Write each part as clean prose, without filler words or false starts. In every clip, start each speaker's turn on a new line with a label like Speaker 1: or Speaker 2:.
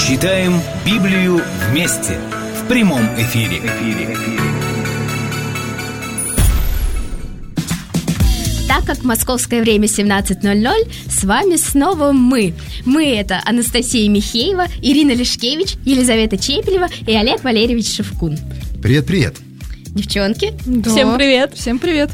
Speaker 1: Читаем Библию вместе в прямом эфире.
Speaker 2: Так как московское время 17:00, с вами снова мы. Мы — это Анастасия Михеева, Ирина Лешкевич, Елизавета Чепелева и Олег Валерьевич Шевкун.
Speaker 3: Привет-привет.
Speaker 2: Девчонки.
Speaker 4: Да. Всем привет. Всем привет.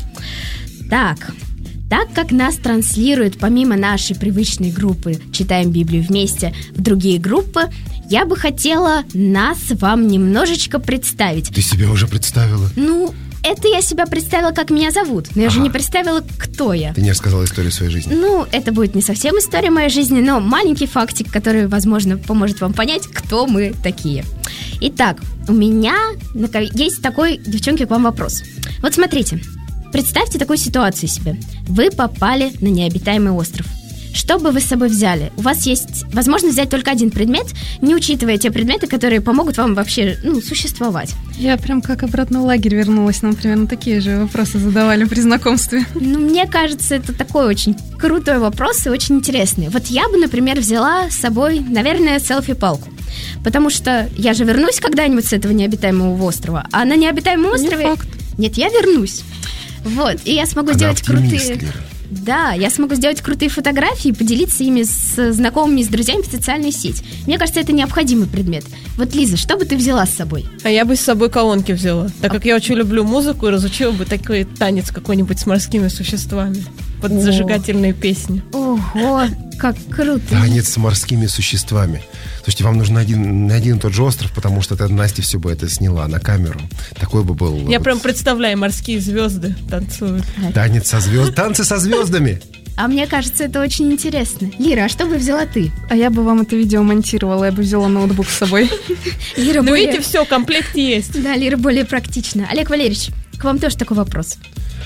Speaker 2: Так как нас транслируют помимо нашей привычной группы «Читаем Библию вместе» в другие группы, я бы хотела нас вам немножечко представить.
Speaker 3: Ты себя уже представила?
Speaker 2: Это я себя представила, как меня зовут, но я же не представила, кто я.
Speaker 3: Ты не рассказала историю своей жизни.
Speaker 2: Это будет не совсем история моей жизни, но маленький фактик, который, возможно, поможет вам понять, кто мы такие. Итак, у меня есть такой, девчонки, к вам вопрос. Вот смотрите, представьте такую ситуацию себе. Вы попали на необитаемый остров. Что бы вы с собой взяли? У вас есть возможность взять только один предмет, не учитывая те предметы, которые помогут вам вообще существовать. Я прям как обратно в лагерь вернулась. Нам примерно такие же вопросы задавали при знакомстве. Мне кажется, это такой очень крутой вопрос и очень интересный. Вот я бы, например, взяла с собой, наверное, селфи-палку. Потому что я же вернусь когда-нибудь с этого необитаемого острова. А на необитаемом острове...
Speaker 4: Не факт.
Speaker 2: Нет, я вернусь. Вот, и я смогу сделать крутые... Да, я смогу сделать крутые фотографии и поделиться ими с знакомыми, с друзьями в социальной сети. Мне кажется, это необходимый предмет. Вот, Лиза, что бы ты взяла с собой?
Speaker 4: А я бы с собой колонки взяла, так как я очень люблю музыку и разучила бы такой танец какой-нибудь с морскими существами под зажигательные песни.
Speaker 2: Ого, как круто!
Speaker 3: Танец с морскими существами. Слушайте, вам нужен на один и тот же остров, потому что Настя все бы это сняла на камеру. Такой бы был...
Speaker 4: Я прям представляю, морские звезды танцуют.
Speaker 3: Танцы со звездами.
Speaker 2: А мне кажется, это очень интересно. Лира, а что бы взяла ты?
Speaker 5: А я бы вам это видео монтировала, я бы взяла ноутбук с собой.
Speaker 4: Видите, все, комплект есть.
Speaker 2: Да, Лира более практична. Олег Валерьевич, к вам тоже такой вопрос.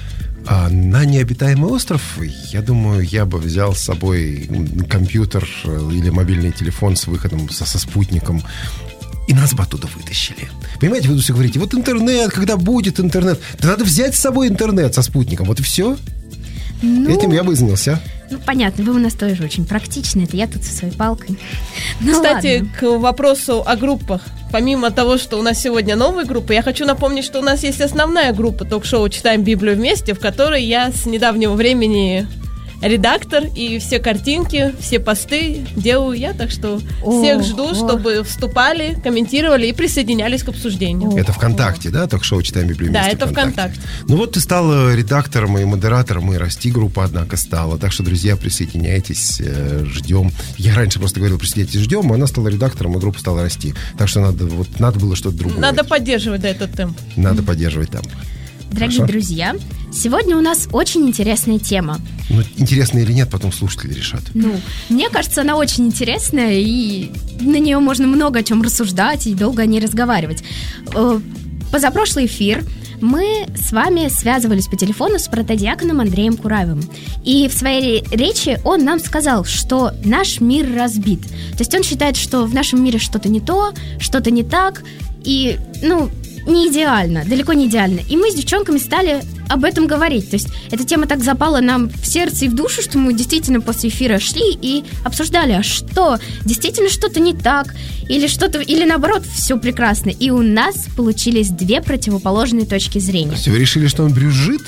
Speaker 3: На необитаемый остров, я думаю, я бы взял с собой компьютер или мобильный телефон с выходом со спутником. И нас бы оттуда вытащили. Понимаете, вы все говорите, вот интернет, когда будет интернет? Да надо взять с собой интернет со спутником, вот и все. Этим я бы и занялся.
Speaker 2: Понятно, вы у нас тоже очень практичны. Это я тут со своей палкой.
Speaker 4: Кстати,
Speaker 2: ладно.
Speaker 4: К вопросу о группах. Помимо того, что у нас сегодня новая группа, я хочу напомнить, что у нас есть основная группа ток-шоу «Читаем Библию вместе», в которой я с недавнего времени редактор, и все картинки, все посты делаю я, так что всех жду, чтобы вступали, комментировали и присоединялись к обсуждению.
Speaker 3: Это ВКонтакте, да, ток-шоу «Читаем Библию вместе»?
Speaker 4: Да, это ВКонтакте.
Speaker 3: Ты стала редактором и модератором, и расти группа, однако, стала. Так что, друзья, присоединяйтесь, ждем. Я раньше просто говорил, присоединяйтесь, ждем, а она стала редактором, и группа стала расти. Так что надо было что-то другое.
Speaker 4: Надо поддерживать этот темп.
Speaker 3: Надо поддерживать темп.
Speaker 2: Дорогие друзья, сегодня у нас очень интересная тема.
Speaker 3: Интересно или нет, потом слушатели решат.
Speaker 2: Мне кажется, она очень интересная, и на нее можно много о чем рассуждать и долго о ней разговаривать. Позапрошлый эфир мы с вами связывались по телефону с протодиаконом Андреем Кураевым. И в своей речи он нам сказал, что наш мир разбит. То есть он считает, что в нашем мире что-то не то, что-то не так, и, не идеально, далеко не идеально. И мы с девчонками стали об этом говорить. То есть эта тема так запала нам в сердце и в душу, что мы действительно после эфира шли и обсуждали, а что, действительно что-то не так, или наоборот, все прекрасно. И у нас получились две противоположные точки зрения.
Speaker 3: То есть вы решили, что он брюзжит?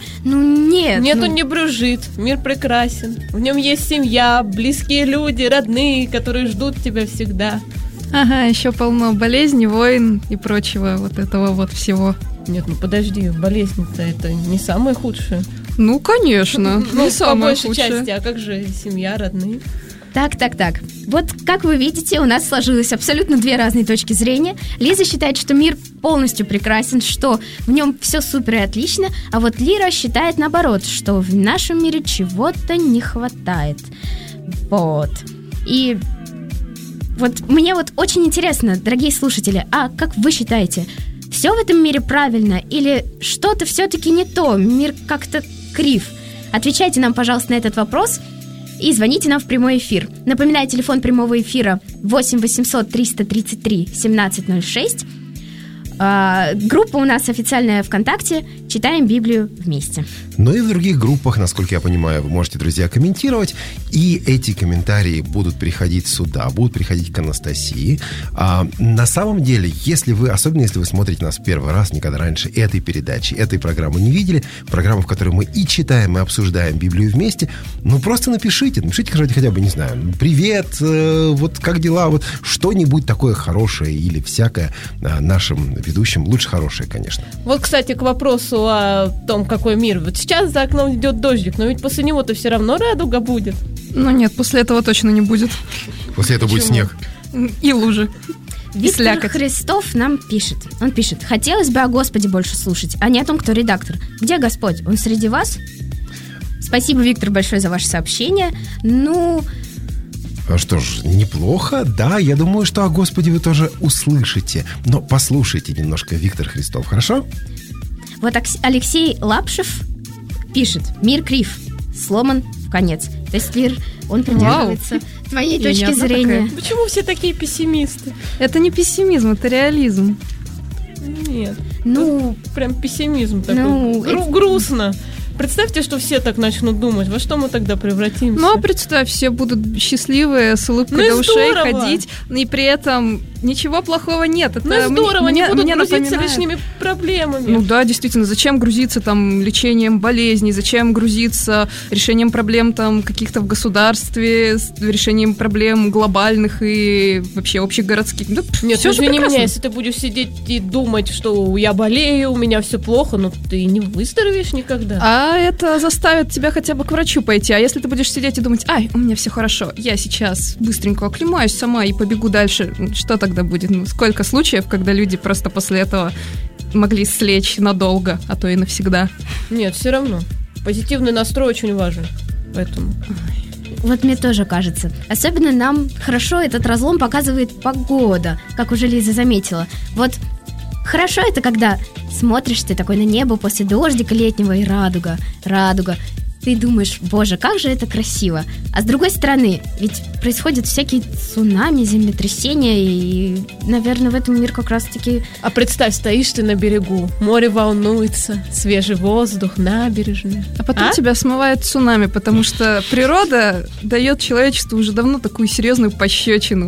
Speaker 2: Нет.
Speaker 4: Нет, он не брюзжит. Мир прекрасен. В нем есть семья, близкие люди, родные, которые ждут тебя всегда.
Speaker 5: Ага, еще полно болезней, войн и прочего вот этого всего.
Speaker 4: Нет, подожди, болезнь-то это не самое худшее.
Speaker 5: Конечно, не самое худшее. По большей части,
Speaker 4: а как же семья, родные?
Speaker 2: Так. Вот, как вы видите, у нас сложилось абсолютно две разные точки зрения. Лиза считает, что мир полностью прекрасен, что в нем все супер и отлично, а вот Лира считает наоборот, что в нашем мире чего-то не хватает. И мне очень интересно, дорогие слушатели, а как вы считаете, все в этом мире правильно или что-то все-таки не то, мир как-то крив? Отвечайте нам, пожалуйста, на этот вопрос и звоните нам в прямой эфир. Напоминаю, телефон прямого эфира 8 800 333 1706. Группа у нас официальная ВКонтакте Читаем Библию вместе.
Speaker 3: Но и в других группах, насколько я понимаю, вы можете, друзья, комментировать. И эти комментарии будут приходить сюда, будут приходить к Анастасии. На самом деле, особенно если вы смотрите нас в первый раз, никогда раньше этой передачи, этой программы не видели, программу, в которой мы и читаем, и обсуждаем Библию вместе, просто напишите, хотя бы, не знаю, привет, вот как дела, вот что-нибудь такое хорошее или всякое нашим ведущим, лучше хорошее, конечно.
Speaker 4: Вот, кстати, к вопросу о том, какой мир. Вот сейчас за окном идет дождик, но ведь после него-то все равно радуга будет.
Speaker 5: Ну нет, после этого точно не будет.
Speaker 3: После этого будет снег.
Speaker 5: И лужи.
Speaker 2: Виктор Христов нам пишет. Он пишет: хотелось бы о Господе больше слушать, а не о том, кто редактор. Где Господь? Он среди вас? Спасибо, Виктор, большое за ваше сообщение.
Speaker 3: Что ж, неплохо, да, я думаю, что о Господе вы тоже услышите. Но послушайте немножко, Виктор Христов, хорошо?
Speaker 2: Вот Алексей Лапшев пишет: мир крив, сломан в конец. То есть мир, он придерживается твоей точки зрения.
Speaker 5: Такая.
Speaker 4: Почему все такие пессимисты?
Speaker 5: Это не пессимизм, это реализм.
Speaker 4: Нет, прям пессимизм такой. Грустно. Представьте, что все так начнут думать. Во что мы тогда превратимся?
Speaker 5: Ну, а представь, все будут счастливые, с улыбкой до ушей ходить, и при этом ничего плохого нет. Это
Speaker 4: здорово, не будут грузиться лишними проблемами.
Speaker 5: Ну да, действительно, зачем грузиться там лечением болезней, зачем грузиться решением проблем там каких-то в государстве, решением проблем глобальных и вообще общегородских. Да,
Speaker 4: нет, извини меня, если ты будешь сидеть и думать, что я болею, у меня все плохо, ты не выздоровеешь никогда.
Speaker 5: А это заставит тебя хотя бы к врачу пойти. А если ты будешь сидеть и думать: у меня все хорошо, я сейчас быстренько оклемаюсь сама и побегу дальше, что тогда будет? Сколько случаев, когда люди просто после этого могли слечь надолго, а то и навсегда?
Speaker 4: Нет, все равно. Позитивный настрой очень важен. Поэтому...
Speaker 2: Вот мне тоже кажется. Особенно нам хорошо этот разлом показывает погода, как уже Лиза заметила. Вот хорошо это, когда смотришь ты такой на небо после дождика летнего, и радуга. Ты думаешь: боже, как же это красиво. А с другой стороны, ведь происходят всякие цунами, землетрясения, и, наверное, в этом мир как раз-таки...
Speaker 4: А представь, стоишь ты на берегу, море волнуется, свежий воздух, набережная.
Speaker 5: А потом тебя смывает цунами, потому что природа дает человечеству уже давно такую серьезную пощечину.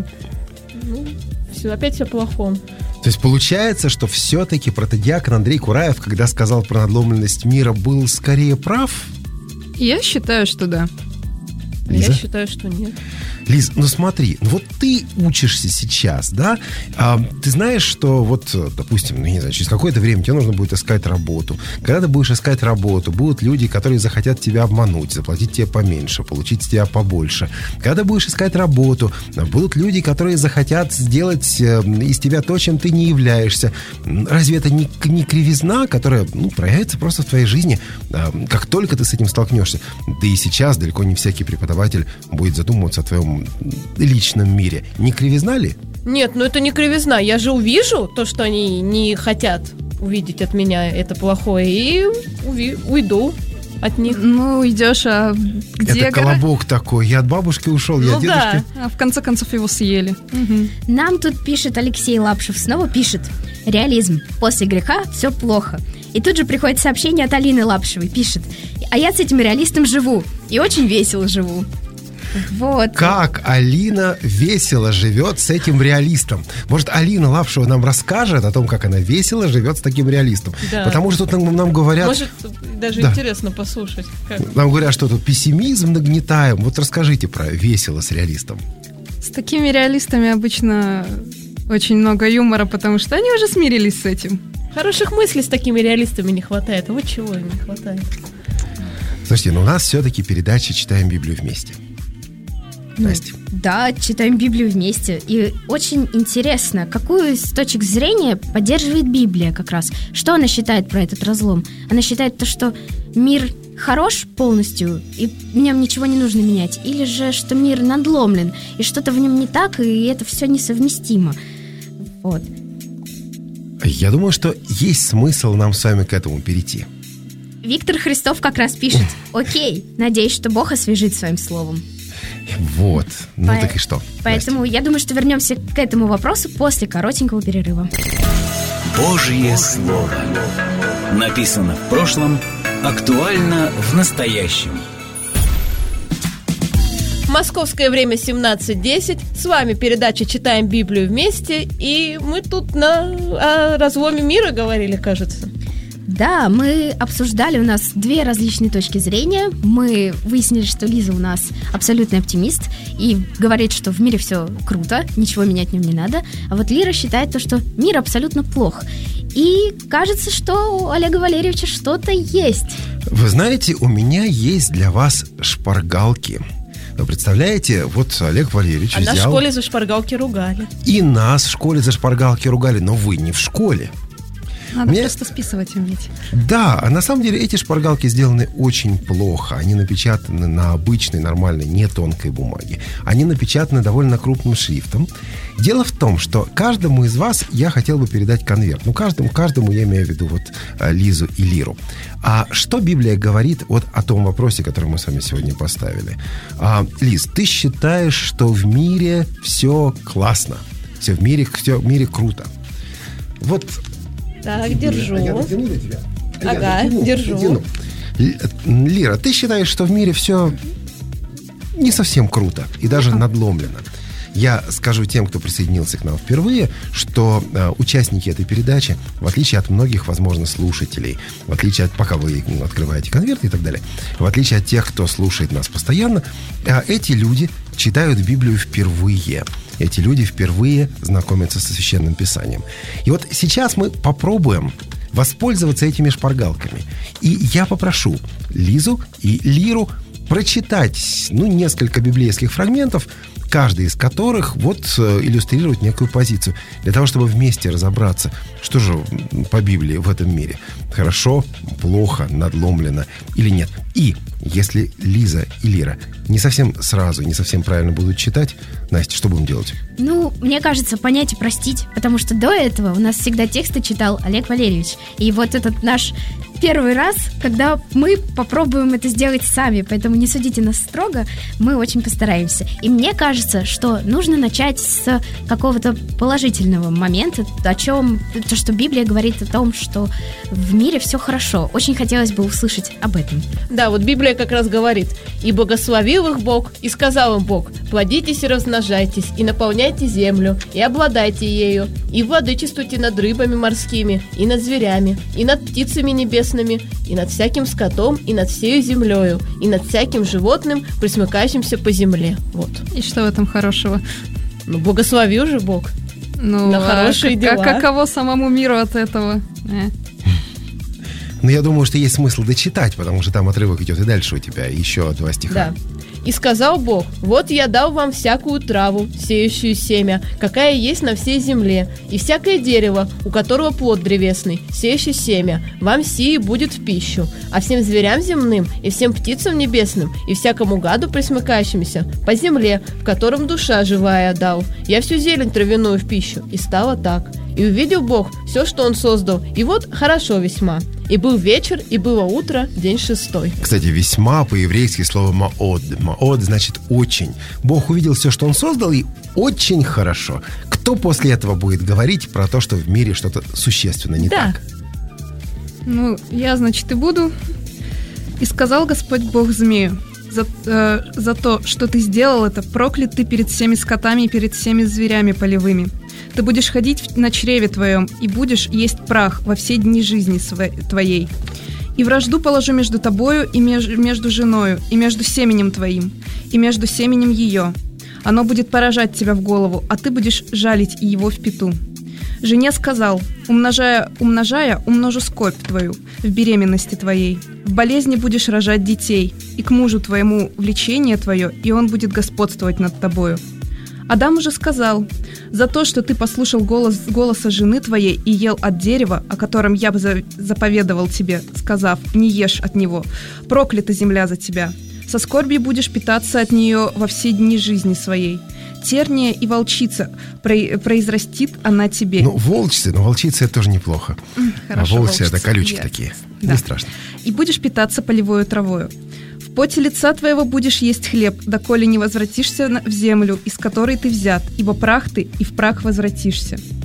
Speaker 4: Все, опять все плохом.
Speaker 3: То есть получается, что все-таки протодиакон Андрей Кураев, когда сказал про надломленность мира, был скорее прав?
Speaker 5: Я считаю, что да.
Speaker 3: Лиза?
Speaker 4: Я считаю, что нет.
Speaker 3: Лиз, смотри, вот ты учишься сейчас, да? Ты знаешь, что допустим, не знаю, через какое-то время тебе нужно будет искать работу. Когда ты будешь искать работу, будут люди, которые захотят тебя обмануть, заплатить тебе поменьше, получить с тебя побольше. Когда ты будешь искать работу, будут люди, которые захотят сделать из тебя то, чем ты не являешься. Разве это не кривизна, которая проявится просто в твоей жизни, как только ты с этим столкнешься? Да и сейчас далеко не всякий преподаватель будет задумываться о твоем личном мире. Не кривизна ли?
Speaker 4: Нет, это не кривизна. Я же увижу то, что они не хотят увидеть от меня это плохое, и уйду от них.
Speaker 5: Идешь, а где...
Speaker 3: Это колобок такой. Я от бабушки ушел, я от дедушки.
Speaker 5: Да. А в конце концов его съели. Угу.
Speaker 2: Нам тут пишет Алексей Лапшев, снова пишет: реализм. После греха все плохо. И тут же приходит сообщение от Алины Лапшевой. Пишет: а я с этим реалистом живу. И очень весело живу. Вот.
Speaker 3: Как Алина весело живет с этим реалистом. Может, Алина Лапшева нам расскажет о том, как она весело живет с таким реалистом.
Speaker 4: Да.
Speaker 3: Потому что тут нам говорят...
Speaker 4: Может, даже интересно послушать. Как.
Speaker 3: Нам говорят, что тут пессимизм нагнетаем. Вот расскажите про весело с реалистом.
Speaker 5: С такими реалистами обычно очень много юмора, потому что они уже смирились с этим.
Speaker 4: Хороших мыслей с такими реалистами не хватает. Вот чего им не хватает.
Speaker 3: Слушайте, у нас все-таки передача «Читаем Библию вместе». Настя.
Speaker 2: Да, читаем Библию вместе. И очень интересно, какую с точек зрения поддерживает Библия как раз. Что она считает про этот разлом? Она считает то, что мир хорош полностью, и в нем ничего не нужно менять. Или же, что мир надломлен, и что-то в нем не так, и это все несовместимо. Вот.
Speaker 3: Я думаю, что есть смысл нам с вами к этому перейти.
Speaker 2: Виктор Христов как раз пишет: окей, надеюсь, что Бог освежит своим словом.
Speaker 3: Вот. Так и что?
Speaker 2: Поэтому
Speaker 3: Настя?
Speaker 2: я думаю, что вернемся к этому вопросу после коротенького перерыва.
Speaker 1: Божье слово. Написано в прошлом, актуально в настоящем.
Speaker 4: Московское время 17:10. С вами передача «Читаем Библию вместе». И мы тут о разломе мира говорили, кажется.
Speaker 2: Да, мы обсуждали, у нас две различные точки зрения. Мы выяснили, что Лиза у нас абсолютный оптимист и говорит, что в мире все круто, ничего менять в нем не надо. А вот Лира считает то, что мир абсолютно плох. И кажется, что у Олега Валерьевича что-то есть.
Speaker 3: Вы знаете, у меня есть для вас шпаргалки. Вы представляете, вот Олег Валерьевич
Speaker 4: взял...
Speaker 3: нас
Speaker 4: в школе за шпаргалки ругали.
Speaker 3: И нас в школе за шпаргалки ругали, но вы не в школе.
Speaker 5: Надо просто списывать уметь.
Speaker 3: Да, а на самом деле эти шпаргалки сделаны очень плохо. Они напечатаны на обычной, нормальной, не тонкой бумаге. Они напечатаны довольно крупным шрифтом. Дело в том, что каждому из вас я хотел бы передать конверт. Ну, каждому я имею в виду вот Лизу и Лиру. А что Библия говорит вот о том вопросе, который мы с вами сегодня поставили? Лиз, ты считаешь, что в мире все классно? Все в мире круто. Вот...
Speaker 4: Так, держу.
Speaker 3: Я дотяну до тебя.
Speaker 4: Ага, держу.
Speaker 3: Лира, ты считаешь, что в мире все не совсем круто и даже надломлено? Я скажу тем, кто присоединился к нам впервые, что участники этой передачи, в отличие от многих, возможно, слушателей, в отличие от, пока вы открываете конверты и так далее, в отличие от тех, кто слушает нас постоянно, эти люди читают Библию впервые. Эти люди впервые знакомятся со Священным Писанием. И вот сейчас мы попробуем воспользоваться этими шпаргалками. И я попрошу Лизу и Лиру прочитать, несколько библейских фрагментов, каждый из которых иллюстрирует некую позицию, для того, чтобы вместе разобраться, что же по Библии в этом мире хорошо, плохо, надломлено или нет. И если Лиза и Лира не совсем сразу, не совсем правильно будут читать, Настя, что будем делать?
Speaker 2: Мне кажется, понять и простить, потому что до этого у нас всегда тексты читал Олег Валерьевич. И вот этот наш первый раз, когда мы попробуем это сделать сами, поэтому не судите нас строго, мы очень постараемся. И мне кажется, что нужно начать с какого-то положительного момента, то, что Библия говорит о том, что в мире все хорошо. Очень хотелось бы услышать об этом.
Speaker 4: Да, вот Библия как раз говорит: «И благословил их Бог, и сказал им Бог: плодитесь и размножайтесь, и наполняйте землю, и обладайте ею, и владычествуйте над рыбами морскими, и над зверями, и над птицами небесными, и над всяким скотом, и над всею землею, и над всяким животным, присмыкающимся по земле». Вот.
Speaker 5: И что в этом хорошего?
Speaker 4: Благословил же Бог на хорошие дела.
Speaker 5: Каково самому миру от этого?
Speaker 3: Я думаю, что есть смысл дочитать, потому что там отрывок идет и дальше у тебя, еще 2 стиха.
Speaker 4: Да. «И сказал Бог: вот я дал вам всякую траву, сеющую семя, какая есть на всей земле, и всякое дерево, у которого плод древесный, сеющий семя, вам сие будет в пищу, а всем зверям земным, и всем птицам небесным, и всякому гаду пресмыкающимся по земле, в котором душа живая дал, я всю зелень травяную в пищу». И стало так. И увидел Бог все, что Он создал, и вот хорошо весьма. И был вечер, и было утро, день 6.
Speaker 3: Кстати, весьма по-еврейски слово «маод». «Маод» значит «очень». Бог увидел все, что Он создал, и очень хорошо. Кто после этого будет говорить про то, что в мире что-то существенно не так?
Speaker 5: Я, значит, и буду. «И сказал Господь Бог змею: за то, что ты сделал это, проклят ты перед всеми скотами и перед всеми зверями полевыми. Ты будешь ходить на чреве твоем, и будешь есть прах во все дни жизни твоей. И вражду положу между тобою и между женою, и между семенем твоим, и между семенем ее. Оно будет поражать тебя в голову, а ты будешь жалить его в пяту. Жене сказал: умножая, умножу скорбь твою в беременности твоей. В болезни будешь рожать детей, и к мужу твоему влечение твое, и он будет господствовать над тобою. Адам уже сказал: за то, что ты послушал голоса жены твоей и ел от дерева, о котором я бы заповедовал тебе, сказав: не ешь от него, проклята земля за тебя. Со скорбью будешь питаться от нее во все дни жизни своей. Терния и волчица произрастит она тебе».
Speaker 3: Волчица это тоже неплохо.
Speaker 5: Хорошо,
Speaker 3: волчица это колючки такие.
Speaker 5: Да.
Speaker 3: Не страшно.
Speaker 5: «И будешь питаться полевою травою. В поте лица твоего будешь есть хлеб, доколе не возвратишься в землю, из которой ты взят, ибо прах ты, и в прах возвратишься.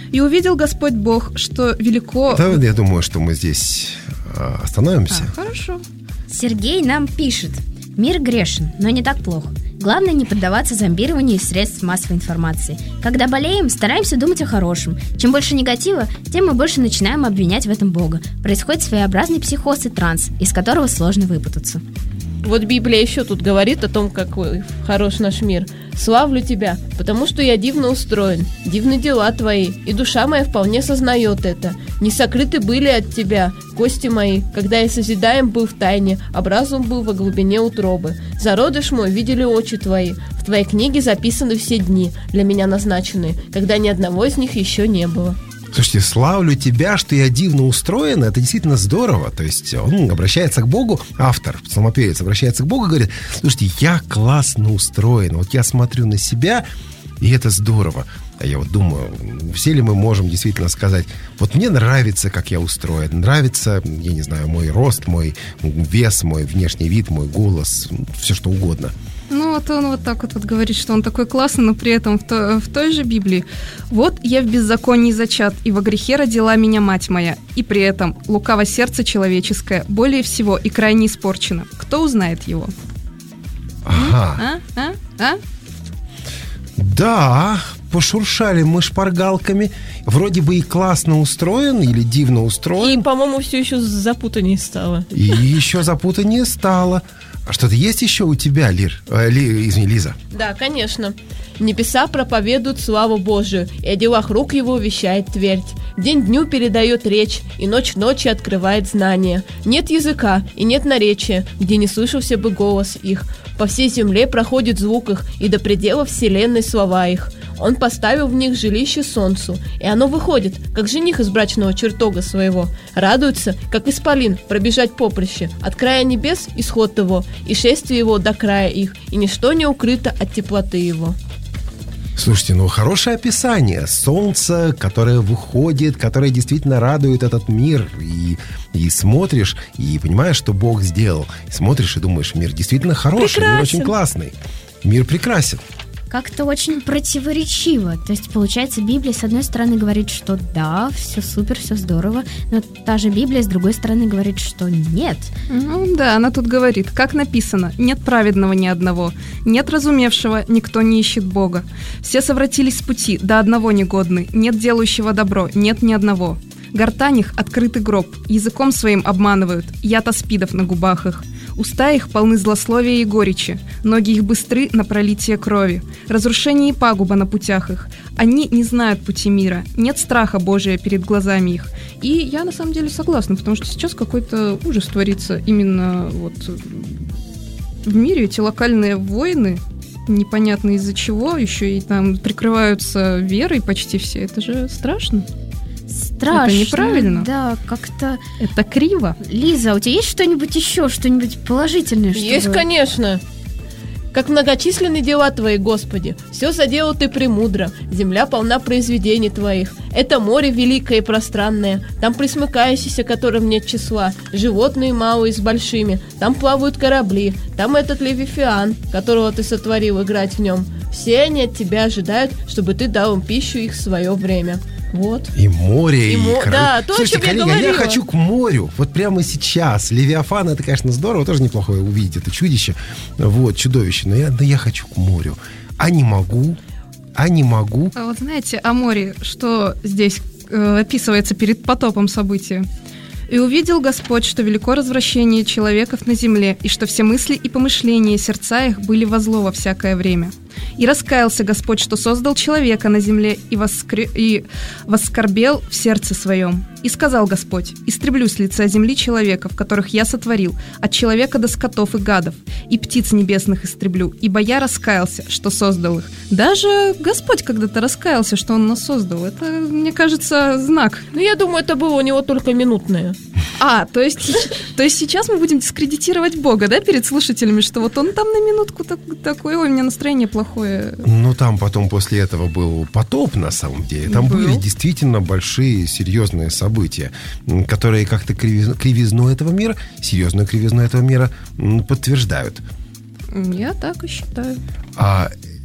Speaker 5: И увидел Господь Бог, что велико...
Speaker 3: Да, я думаю, что мы здесь остановимся.
Speaker 5: Хорошо.
Speaker 2: Сергей нам пишет: мир грешен, но не так плохо. Главное не поддаваться зомбированию из средств массовой информации. Когда болеем, стараемся думать о хорошем. Чем больше негатива, тем мы больше начинаем обвинять в этом Бога. Происходит своеобразный психоз и транс, из которого сложно выпутаться.
Speaker 4: Вот Библия еще тут говорит о том, какой хорош наш мир. «Славлю тебя, потому что я дивно устроен, дивны дела твои, и душа моя вполне сознает это. Не сокрыты были от тебя кости мои, когда я созидаем был в тайне, образум был во глубине утробы. Зародыш мой видели очи твои, в твоей книге записаны все дни, для меня назначенные, когда ни одного из них еще не было».
Speaker 3: Слушайте, славлю тебя, что я дивно устроен. Это действительно здорово. То есть он обращается к Богу, автор, псалмопевец обращается к Богу и говорит: слушайте, я классно устроен. Вот я смотрю на себя, и это здорово. А я вот думаю, все ли мы можем действительно сказать: вот мне нравится, как я устроен, нравится, я не знаю, мой рост, мой вес, мой внешний вид, мой голос, все что угодно.
Speaker 5: Ну, вот он вот так вот говорит, что он такой классный, но при этом в той же Библии: «Вот я в беззаконии зачат, и во грехе родила меня мать моя, и при этом лукаво сердце человеческое более всего и крайне испорчено. Кто узнает его?»
Speaker 3: Ага. Да, пошуршали мы шпаргалками. Вроде бы и классно устроен, или дивно устроен.
Speaker 4: И, по-моему, все еще запутаннее стало.
Speaker 3: И еще запутаннее стало. А что-то есть еще у тебя, Лиза?
Speaker 4: Да, конечно. Небеса проповедуют славу Божию, и о делах рук его вещает твердь. День дню передает речь, и ночь ночи открывает знания. Нет языка и нет наречия, где не слышался бы голос их. По всей земле проходит звук их, и до предела вселенной слова их. Он поставил в них жилище солнцу, и оно выходит, как жених из брачного чертога своего. Радуется, как исполин, пробежать поприще. От края небес исход его, и шествие его до края их, и ничто не укрыто от теплоты его.
Speaker 3: Слушайте, ну хорошее описание. Солнце, которое выходит, которое действительно радует этот мир. И смотришь, и понимаешь, что Бог сделал. И смотришь и думаешь, мир действительно хороший,
Speaker 4: прекрасен.
Speaker 3: Мир очень классный. Мир прекрасен.
Speaker 2: Как-то очень противоречиво. То есть, получается, Библия, с одной стороны, говорит, что да, все супер, все здорово, но та же Библия, с другой стороны, говорит, что нет.
Speaker 5: Ну да, она тут говорит, как написано: «Нет праведного ни одного, нет разумевшего, никто не ищет Бога. Все совратились с пути, до одного негодны, нет делающего добро, нет ни одного. Гортань их — открытый гроб, языком своим обманывают, яд аспидов на губах их. Уста их полны злословия и горечи, ноги их быстры на пролитие крови, разрушение и пагуба на путях их. Они не знают пути мира, нет страха Божия перед глазами их». И я на самом деле согласна, потому что сейчас какой-то ужас творится именно вот в мире. Эти локальные войны, непонятно из-за чего, еще и там прикрываются верой почти все. Это же страшно.
Speaker 2: Страшно.
Speaker 5: Это неправильно.
Speaker 2: Да, как-то...
Speaker 5: Это криво.
Speaker 2: Лиза, у тебя есть что-нибудь еще, что-нибудь положительное?
Speaker 4: Есть, конечно. Как многочисленны дела твои, Господи, все заделал ты премудро, земля полна произведений твоих. Это море великое и пространное, там присмыкающиеся, которым нет числа, животные малые с большими, там плавают корабли, там этот Левифиан, которого ты сотворил, играть в нем. Все они от тебя ожидают, чтобы ты дал им пищу их в свое время. Вот.
Speaker 3: И море,
Speaker 4: Да, то,
Speaker 3: Слушайте,
Speaker 4: о чем я
Speaker 3: коллега,
Speaker 4: говорила.
Speaker 3: я хочу к морю. Вот прямо сейчас. Левиафан, это, конечно, здорово. Тоже неплохое увидеть это чудище. Вот, чудовище. Но я хочу к морю. А не могу.
Speaker 5: А вот знаете, о море, что здесь описывается перед потопом события? «И увидел Господь, что велико развращение человеков на земле, и что все мысли и помышления сердца их были во зло во всякое время. И раскаялся Господь, что создал человека на земле, и воскорбел в сердце своем. И сказал Господь: истреблю с лица земли человеков, которых я сотворил, от человека до скотов и гадов, и птиц небесных истреблю, ибо я раскаялся, что создал их». Даже Господь когда-то раскаялся, что Он нас создал. Это, мне кажется, знак.
Speaker 4: Ну, я думаю, это было у него только минутное.
Speaker 5: То есть сейчас мы будем дискредитировать Бога, да, перед слушателями, что вот он там на минутку такой, ой, у меня настроение плохое.
Speaker 3: Ну, там потом после этого был потоп, на самом деле. Там были действительно большие, серьезные события, которые как-то кривизну этого мира, серьезную кривизну этого мира подтверждают.
Speaker 5: Я так и считаю.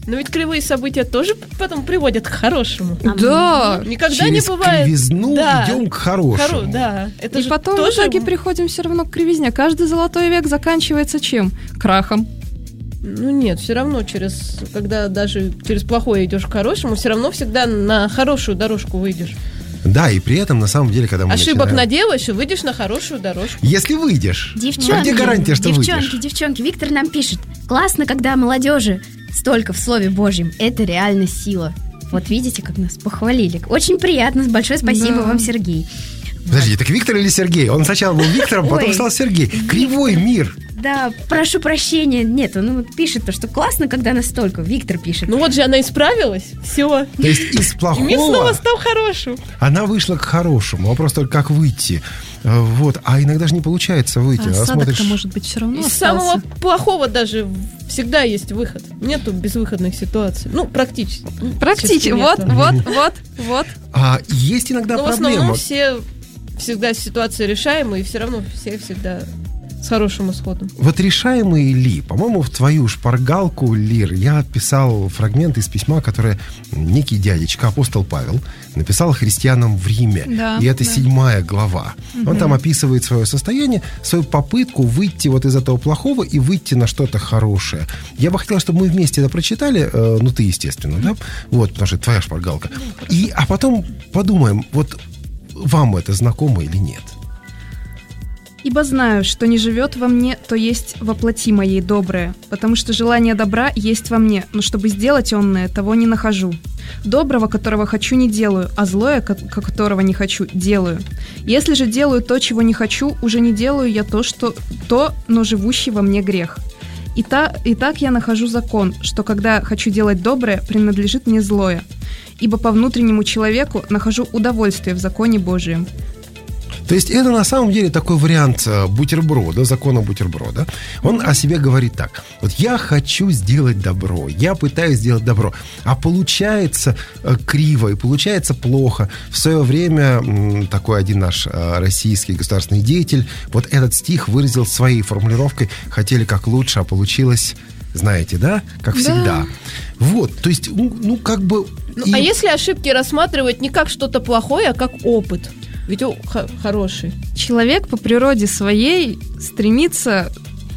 Speaker 4: Но ведь кривые события тоже потом приводят к хорошему.
Speaker 5: Да.
Speaker 4: Никогда
Speaker 3: Через
Speaker 4: не бывает.
Speaker 3: кривизну идем к хорошему.
Speaker 4: Да. Это
Speaker 5: И
Speaker 4: же
Speaker 5: потом
Speaker 4: тоже...
Speaker 5: в итоге приходим все равно к кривизне. Каждый золотой век заканчивается чем? Крахом.
Speaker 4: Ну нет, все равно когда даже через плохое идешь к хорошему, все равно всегда на хорошую дорожку выйдешь.
Speaker 3: Да, и при этом, на самом деле, когда мы
Speaker 4: Ошибок
Speaker 3: начинаем...
Speaker 4: наделаешь и выйдешь на хорошую дорожку.
Speaker 3: Если выйдешь.
Speaker 2: Девчонки,
Speaker 3: А где гарантия, что выйдешь?
Speaker 2: девчонки, Виктор нам пишет: классно, когда молодежи столько в Слове Божьем. Это реально сила. Вот видите, как нас похвалили. Очень приятно. Большое спасибо вам, Сергей.
Speaker 3: Подожди, так Виктор или Сергей? Он сначала был Виктором, потом
Speaker 2: Ой.
Speaker 3: стал Сергей. Кривой мир.
Speaker 2: Да, прошу прощения. Нет, он вот пишет то, что классно, когда настолько. Виктор пишет.
Speaker 4: Ну вот же она исправилась, все.
Speaker 3: То есть из
Speaker 4: И мир снова
Speaker 3: плохого
Speaker 4: стал хорошим.
Speaker 3: она вышла к хорошему. Вопрос только, как выйти. Вот. А иногда же не получается выйти.
Speaker 5: А
Speaker 3: А
Speaker 5: осадок-то,
Speaker 3: смотришь...
Speaker 5: может быть, все равно
Speaker 4: Из
Speaker 5: остался.
Speaker 4: самого плохого даже всегда есть выход. Нету безвыходных ситуаций. Ну, практически.
Speaker 5: Практически.
Speaker 4: Нету.
Speaker 5: Вот.
Speaker 3: А есть иногда
Speaker 4: Но в
Speaker 3: проблема.
Speaker 4: основном все всегда ситуации решаемые, и все равно все всегда с хорошим исходом.
Speaker 3: Вот решаемые ли? По-моему, в твою шпаргалку, Лир, я писал фрагмент из письма, которое некий дядечка, апостол Павел, написал христианам в Риме.
Speaker 5: Да,
Speaker 3: И это
Speaker 5: да.
Speaker 3: 7 глава. Он там описывает свое состояние, свою попытку выйти вот из этого плохого и выйти на что-то хорошее. Я бы хотел, чтобы мы вместе это прочитали, ну ты, естественно, да? Вот, потому что это твоя шпаргалка. А потом подумаем, вот вам это знакомо или нет?
Speaker 5: «Ибо знаю, что не живет во мне, то есть во плоти моей доброе, потому что желание добра есть во мне, но чтобы сделать онное, того не нахожу. Доброго, которого хочу, не делаю, а злое, которого не хочу, делаю. Если же делаю то, чего не хочу, уже не делаю я но живущий во мне грех. И так я нахожу закон, что когда хочу делать доброе, принадлежит мне злое. Ибо по внутреннему человеку нахожу удовольствие в законе Божием».
Speaker 3: То есть это на самом деле такой вариант бутерброда, закона бутерброда. Он о себе говорит так. Вот я хочу сделать добро, я пытаюсь сделать добро, а получается криво и получается плохо. В свое время такой один наш российский государственный деятель вот этот стих выразил своей формулировкой: хотели как лучше, а получилось, знаете, да? Как всегда. Вот, то есть, как бы...
Speaker 4: А если ошибки рассматривать не как что-то плохое, а как опыт? Ведь хороший.
Speaker 5: Человек по природе своей стремится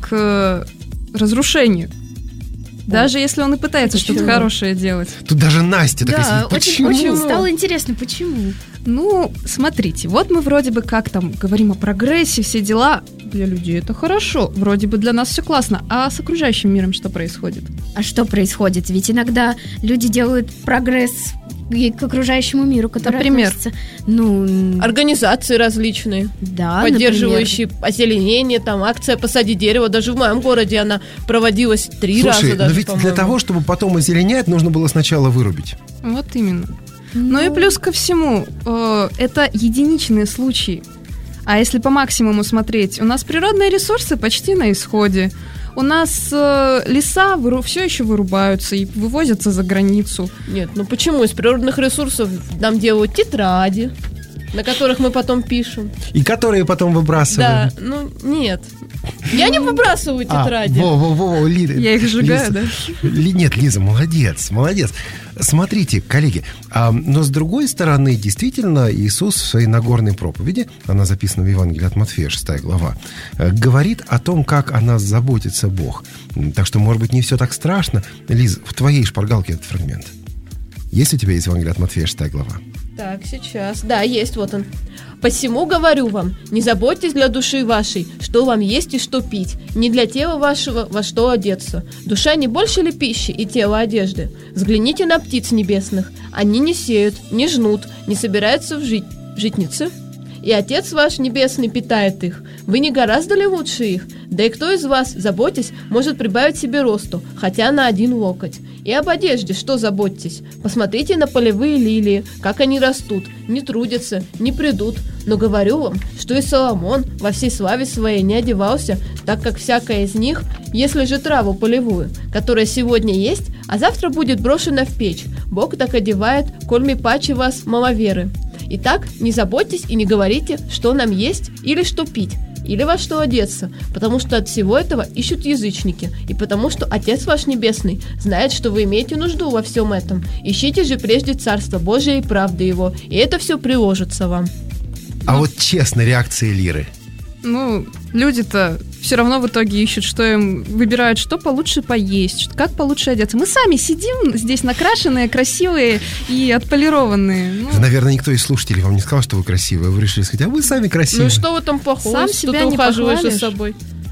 Speaker 5: к разрушению. Даже если он и пытается что-то хорошее делать.
Speaker 3: Тут даже Настя такая
Speaker 2: Да,
Speaker 3: сидит. Почему?
Speaker 2: очень стало интересно, почему?
Speaker 5: Ну, смотрите, вот мы вроде бы как там говорим о прогрессе, все дела. Для людей это хорошо, вроде бы для нас все классно. А с окружающим миром что происходит?
Speaker 2: А что происходит? Ведь иногда люди делают прогресс и к окружающему миру, который
Speaker 5: Например?
Speaker 2: относится...
Speaker 4: Организации различные,
Speaker 2: Да,
Speaker 4: поддерживающие озеленение, там акция «Посади дерево». Даже в моем городе она проводилась 3 раза
Speaker 3: Слушай,
Speaker 4: даже,
Speaker 3: но ведь
Speaker 4: по-моему.
Speaker 3: для того, чтобы потом озеленять, нужно было сначала вырубить.
Speaker 5: Вот именно. Ну и плюс ко всему, это единичные случаи. А если по максимуму смотреть, у нас природные ресурсы почти на исходе. У нас леса все еще вырубаются и вывозятся за границу.
Speaker 4: Нет, ну почему? Из природных ресурсов нам делают тетради, на которых мы потом пишем.
Speaker 3: И которые потом выбрасываем.
Speaker 4: Да, ну нет. Я не выбрасываю тетради.
Speaker 5: Я их сжигаю, да?
Speaker 3: Нет, Лиза, молодец. Смотрите, коллеги, но с другой стороны, действительно, Иисус в своей Нагорной проповеди, она записана в Евангелии от Матфея, 6 глава, говорит о том, как о нас заботится Бог. Так что, может быть, не все так страшно. Лиз, в твоей шпаргалке этот фрагмент. Есть у тебя из Евангелия от Матфея, 6 глава?
Speaker 4: Так, сейчас. Да, есть, вот он. «Посему говорю вам, не заботьтесь для души вашей, что вам есть и что пить, не для тела вашего, во что одеться. Душа не больше ли пищи и тело одежды? Взгляните на птиц небесных, они не сеют, не жнут, не собираются в житницы. И Отец ваш Небесный питает их. Вы не гораздо ли лучше их? Да и кто из вас, заботясь, может прибавить себе росту, хотя на 1 локоть? И об одежде что заботьтесь? Посмотрите на полевые лилии, как они растут, не трудятся, не придут. Но говорю вам, что и Соломон во всей славе своей не одевался, так как всякая из них, если же траву полевую, которая сегодня есть, а завтра будет брошена в печь, Бог так одевает, кольми паче вас маловеры. Итак, не заботьтесь и не говорите, что нам есть или что пить, или во что одеться, потому что от всего этого ищут язычники, и потому что Отец ваш Небесный знает, что вы имеете нужду во всем этом. Ищите же прежде Царство Божие и правды Его, и это все приложится вам.
Speaker 3: А вот честно, реакция Лиры.
Speaker 5: Люди-то все равно в итоге ищут, что им выбирают, что получше поесть, как получше одеться. Мы сами сидим здесь накрашенные, красивые и отполированные.
Speaker 3: Наверное, никто из слушателей вам не сказал, что вы красивые. Вы решили сказать, а вы сами красивые.
Speaker 4: Ну и что в этом плохого?
Speaker 5: Сам
Speaker 4: Что
Speaker 5: себя
Speaker 4: ты
Speaker 5: не
Speaker 4: ухаживаешь за
Speaker 5: похвалишь.
Speaker 4: собой?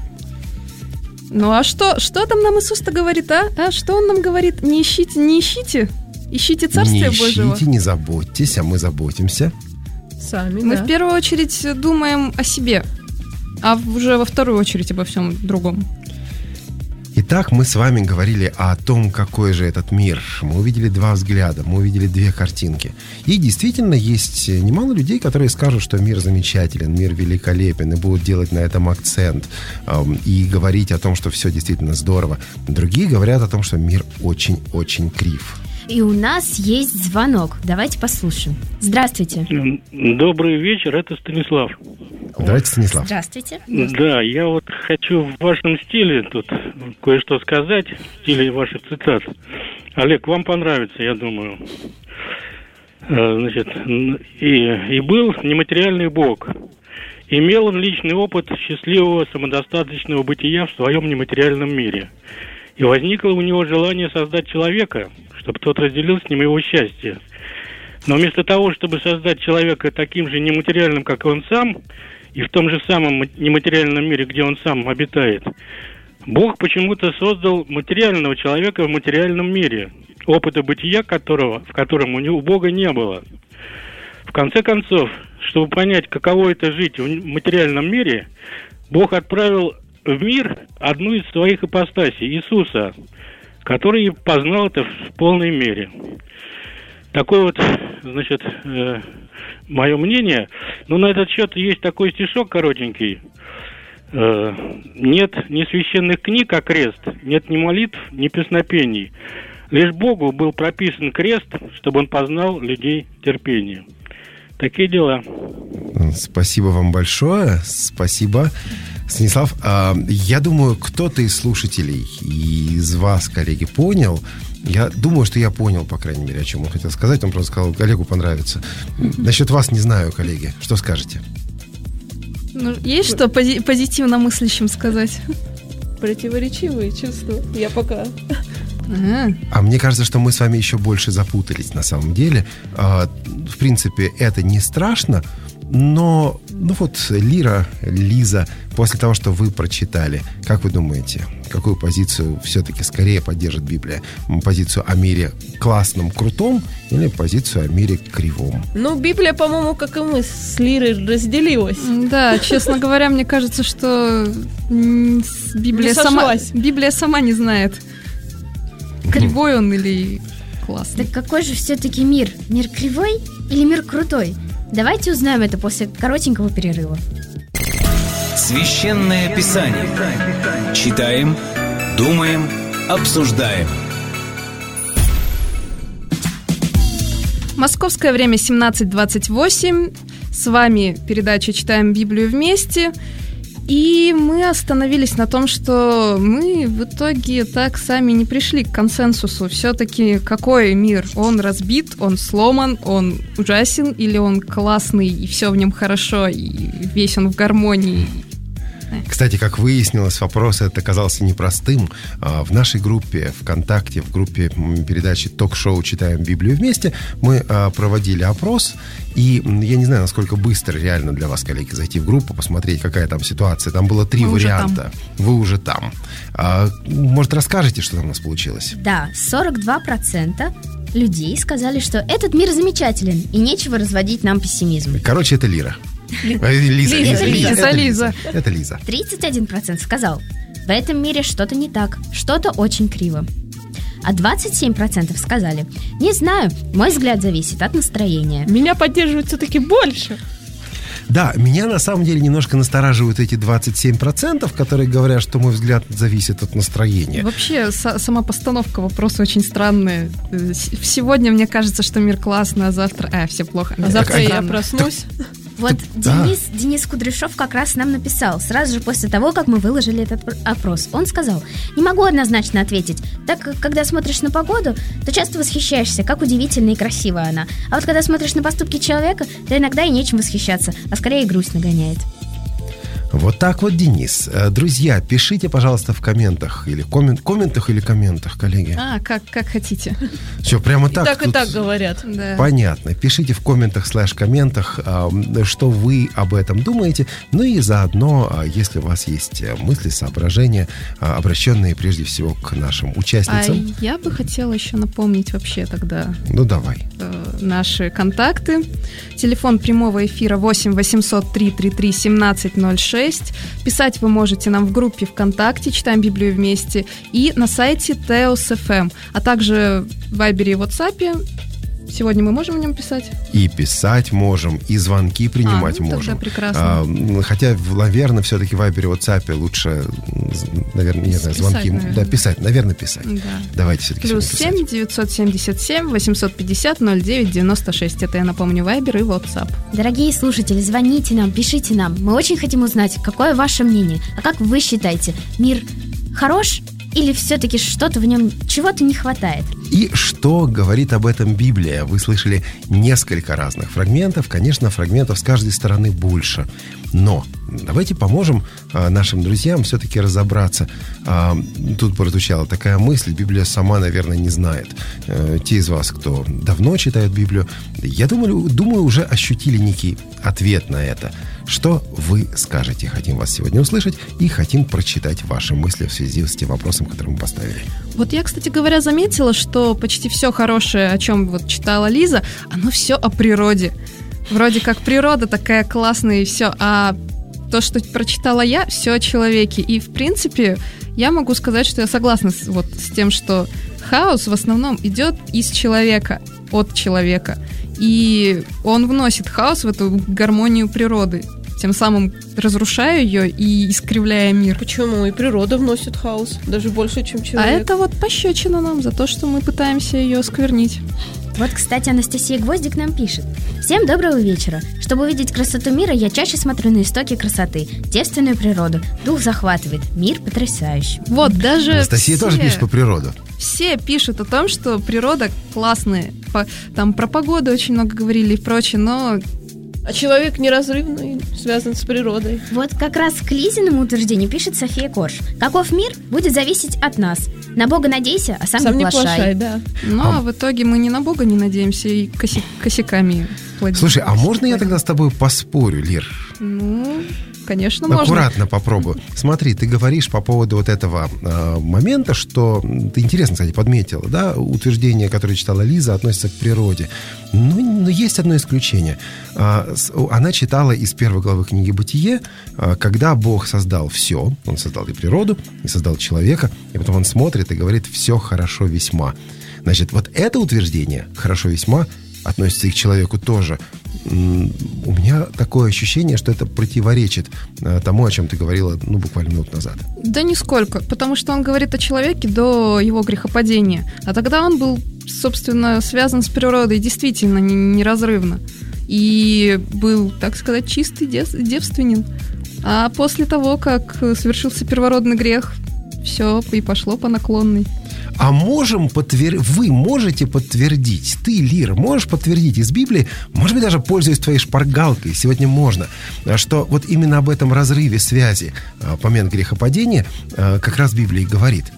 Speaker 5: А что там нам Иисус-то говорит, а? Что Он нам говорит? Не ищите. Ищите Царствие Божьего.
Speaker 3: Не ищите, не заботьтесь, а мы заботимся.
Speaker 4: Сами,
Speaker 5: Мы
Speaker 4: да.
Speaker 5: в первую очередь думаем о себе, а уже во вторую очередь обо всем другом.
Speaker 3: Итак, мы с вами говорили о том, какой же этот мир. Мы увидели два взгляда, мы увидели две картинки. И действительно есть немало людей, которые скажут, что мир замечателен, мир великолепен, и будут делать на этом акцент, и говорить о том, что все действительно здорово. Другие говорят о том, что мир очень-очень крив.
Speaker 2: И у нас есть звонок. Давайте послушаем. Здравствуйте.
Speaker 6: Добрый вечер, это Станислав.
Speaker 3: Здравствуйте, Станислав.
Speaker 2: Здравствуйте.
Speaker 6: Да, я вот хочу в вашем стиле тут кое-что сказать, в стиле ваших цитат. Олег, вам понравится, я думаю. Значит, и был нематериальный Бог. Имел он личный опыт счастливого самодостаточного бытия в своем нематериальном мире. И возникло у него желание создать человека, чтобы тот разделил с ним его счастье. Но вместо того, чтобы создать человека таким же нематериальным, как и он сам, и в том же самом нематериальном мире, где он сам обитает, Бог почему-то создал материального человека в материальном мире, опыта бытия которого, в котором у Бога не было. В конце концов, чтобы понять, каково это жить в материальном мире, Бог отправил в мир одну из своих ипостасей, Иисуса, который познал это в полной мере. Такое вот, значит, мое мнение. Но на этот счет есть такой стишок коротенький. Нет ни священных книг, а крест, нет ни молитв, ни песнопений. Лишь Богу был прописан крест, чтобы он познал людей терпение. Такие дела.
Speaker 3: Спасибо вам большое. Спасибо. Станислав, я думаю, кто-то из слушателей и из вас, коллеги, понял. Я думаю, что я понял, по крайней мере, о чем он хотел сказать. Он просто сказал, Олегу понравится. Насчет вас не знаю, коллеги. Что скажете?
Speaker 5: Есть что позитивно мыслящим сказать?
Speaker 4: Противоречивые чувства. Я пока...
Speaker 3: А мне кажется, что мы с вами еще больше запутались на самом деле. В принципе, это не страшно, но Лира, Лиза, после того, что вы прочитали, как вы думаете, какую позицию все-таки скорее поддержит Библия? Позицию о мире классном, крутом или позицию о мире кривом?
Speaker 4: Библия, по-моему, как и мы с Лирой, разделилась.
Speaker 5: Да, честно говоря, мне кажется, что Библия сама не знает, кривой он или классный.
Speaker 2: Так какой же все-таки мир? Мир кривой или мир крутой? Давайте узнаем это после коротенького перерыва.
Speaker 1: Священное Писание. Читаем, думаем, обсуждаем.
Speaker 5: Московское время 17:28. С вами передача «Читаем Библию вместе». И мы остановились на том, что мы в итоге так сами не пришли к консенсусу. Все-таки какой мир? Он разбит, он сломан, он ужасен, или он классный, и все в нем хорошо, и весь он в гармонии?
Speaker 3: Кстати, как выяснилось, вопрос этот оказался непростым. В нашей группе ВКонтакте, в группе передачи ток-шоу «Читаем Библию вместе» мы проводили опрос. И я не знаю, насколько быстро реально для вас, коллеги, зайти в группу, посмотреть, какая там ситуация. Там было 3 варианта. Вы уже там. Может, расскажете, что там у нас получилось?
Speaker 2: Да, 42% людей сказали, что этот мир замечателен, и нечего разводить нам пессимизм.
Speaker 3: Короче, это Лира.
Speaker 5: Лиза.
Speaker 3: Это Лиза.
Speaker 2: 31% сказал, в этом мире что-то не так, что-то очень криво. А 27% сказали, не знаю, мой взгляд зависит от настроения.
Speaker 4: Меня поддерживают все-таки больше.
Speaker 3: Да, меня на самом деле немножко настораживают эти 27%, которые говорят, что мой взгляд зависит от настроения.
Speaker 5: Вообще, сама постановка вопроса очень странная. Сегодня мне кажется, что мир классный, а завтра... все плохо.
Speaker 4: А завтра я проснусь.
Speaker 2: Вот
Speaker 3: Да.
Speaker 2: Денис Кудряшов как раз нам написал сразу же после того, как мы выложили этот опрос. Он сказал: не могу однозначно ответить, так как когда смотришь на погоду, то часто восхищаешься, как удивительна и красивая она. А вот когда смотришь на поступки человека, то иногда и нечем восхищаться, а скорее грусть нагоняет.
Speaker 3: Вот так вот, Денис. Друзья, пишите, пожалуйста, в комментах или комментах или комментах, коллеги.
Speaker 5: Как хотите.
Speaker 3: Все, прямо
Speaker 4: И
Speaker 3: так.
Speaker 4: так, и
Speaker 3: тут
Speaker 4: так говорят.
Speaker 5: Да.
Speaker 3: Понятно. Пишите в комментах /комментах, что вы об этом думаете. Ну и заодно, если у вас есть мысли, соображения, обращенные прежде всего к нашим
Speaker 5: А
Speaker 3: участницам.
Speaker 5: я бы хотела еще напомнить вообще тогда
Speaker 3: Ну, давай.
Speaker 5: наши контакты. Телефон прямого эфира 8 800 333 1706. Писать вы можете нам в группе ВКонтакте «Читаем Библию вместе» и на сайте Teos.fm, а также в Вайбере и WhatsApp. Сегодня мы можем в нем писать?
Speaker 3: И писать можем, и звонки принимать
Speaker 5: тогда
Speaker 3: можем.
Speaker 5: прекрасно.
Speaker 3: Хотя, наверное, все-таки в Вайбере, WhatsApp лучше, наверное, не знаю,
Speaker 5: Писать,
Speaker 3: звонки.
Speaker 5: наверное.
Speaker 3: Да, писать, наверное, писать.
Speaker 5: Да.
Speaker 3: Давайте все-таки
Speaker 5: Плюс
Speaker 3: сегодня
Speaker 5: 7 977 850 09 96. Это, я напомню, Вайбер и WhatsApp.
Speaker 2: Дорогие слушатели, звоните нам, пишите нам. Мы очень хотим узнать, какое ваше мнение. А как вы считаете, мир хорош или все-таки что-то в нем, чего-то не хватает?
Speaker 3: И что говорит об этом Библия? Вы слышали несколько разных фрагментов. Конечно, фрагментов с каждой стороны больше. Но давайте поможем нашим друзьям все-таки разобраться. Тут прозвучала такая мысль, Библия сама, наверное, не знает. Те из вас, кто давно читает Библию, я думаю, уже ощутили некий ответ на это. Что вы скажете? Хотим вас сегодня услышать и хотим прочитать ваши мысли в связи с тем вопросом, который мы поставили.
Speaker 5: Вот я, кстати говоря, заметила, что почти все хорошее, о чем вот читала Лиза, оно все о природе. Вроде как природа такая классная и все, а то, что прочитала я, все о человеке. И, в принципе, я могу сказать, что я согласна с тем, что хаос в основном идет из человека, от человека. И он вносит хаос в эту гармонию природы, тем самым разрушая ее и искривляя мир.
Speaker 4: Почему? И природа вносит хаос, даже больше, чем человек.
Speaker 5: А это вот пощечина нам за то, что мы пытаемся ее осквернить.
Speaker 2: Вот, кстати, Анастасия Гвоздик нам пишет: всем доброго вечера. Чтобы увидеть красоту мира, я чаще смотрю на истоки красоты, девственную природу. Дух захватывает, мир потрясающий.
Speaker 5: Вот даже
Speaker 3: Анастасия тоже пишет по природу.
Speaker 5: Все пишут о том, что природа классная. Там про погоду очень много говорили и прочее, но
Speaker 4: А человек неразрывно связан с природой.
Speaker 2: Вот как раз к Лизиному утверждению пишет София Корж: каков мир, будет зависеть от нас. На Бога надейся, а сам не плашай.
Speaker 4: Да.
Speaker 5: но в итоге мы ни на Бога не надеемся и косяками плодим.
Speaker 3: Слушай, а можно я тогда с тобой поспорю, Лир?
Speaker 5: Ну, конечно, можно.
Speaker 3: Аккуратно попробую. Смотри, ты говоришь по поводу вот этого момента, что ты интересно, кстати, подметила, да, утверждение, которое читала Лиза, относится к природе. Но есть одно исключение. Она читала из 1 главы книги «Бытие», когда Бог создал все, Он создал и природу, и создал человека, и потом Он смотрит и говорит: «Все хорошо весьма». Значит, вот это утверждение «хорошо весьма» относится и к человеку тоже. У меня такое ощущение, что это противоречит тому, о чем ты говорила, буквально минут назад.
Speaker 5: Да нисколько, потому что он говорит о человеке до его грехопадения. А тогда он был, собственно, связан с природой действительно неразрывно. И был, так сказать, чистый, девственен. А после того, как совершился первородный грех, все и пошло по наклонной.
Speaker 3: А вы можете подтвердить, ты, Лира, можешь подтвердить из Библии, может быть, даже пользуясь твоей шпаргалкой, сегодня можно, что вот именно об этом разрыве связи по момент грехопадения как раз Библия и говорит.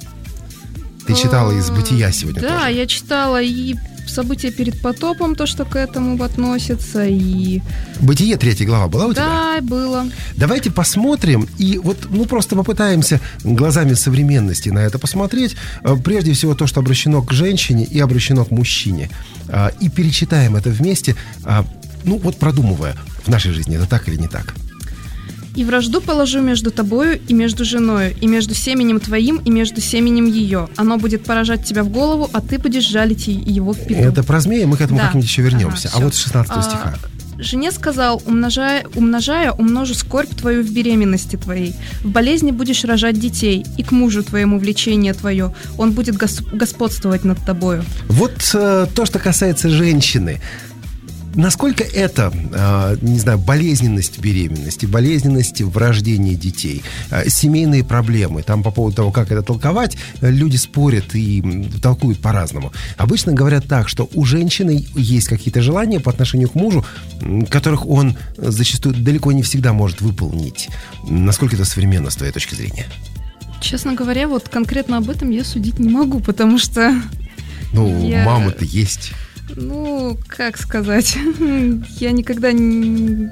Speaker 3: Ты читала из «Бытия» сегодня тоже.
Speaker 5: Да, я читала и события перед потопом, то, что к этому относится, и...
Speaker 3: «Бытие» 3 глава была у тебя?
Speaker 5: Да, было.
Speaker 3: Давайте посмотрим и просто попытаемся глазами современности на это посмотреть. Прежде всего то, что обращено к женщине и обращено к мужчине. И перечитаем это вместе, продумывая, в нашей жизни это так или не так.
Speaker 5: «И вражду положу между тобою и между женою, и между семенем твоим и между семенем ее. Оно будет поражать тебя в голову, а ты будешь жалить его в пяту».
Speaker 3: Это про змея, мы к этому
Speaker 5: Да.
Speaker 3: как-нибудь еще вернемся.
Speaker 5: Ага,
Speaker 3: вот с 16 стиха.
Speaker 5: «Жене сказал: умножая, умножу скорбь твою в беременности твоей. В болезни будешь рожать детей, и к мужу твоему влечение твое. Он будет господствовать над тобою».
Speaker 3: Вот то, что касается женщины. насколько это, не знаю, болезненность беременности, болезненность в рождении детей, семейные проблемы, там по поводу того, как это толковать, люди спорят и толкуют по-разному. Обычно говорят так, что у женщины есть какие-то желания по отношению к мужу, которых он зачастую далеко не всегда может выполнить. Насколько это современно с твоей точки зрения?
Speaker 5: Честно говоря, вот конкретно об этом я судить не могу, потому что...
Speaker 3: мама-то есть.
Speaker 5: Как сказать? Я никогда не...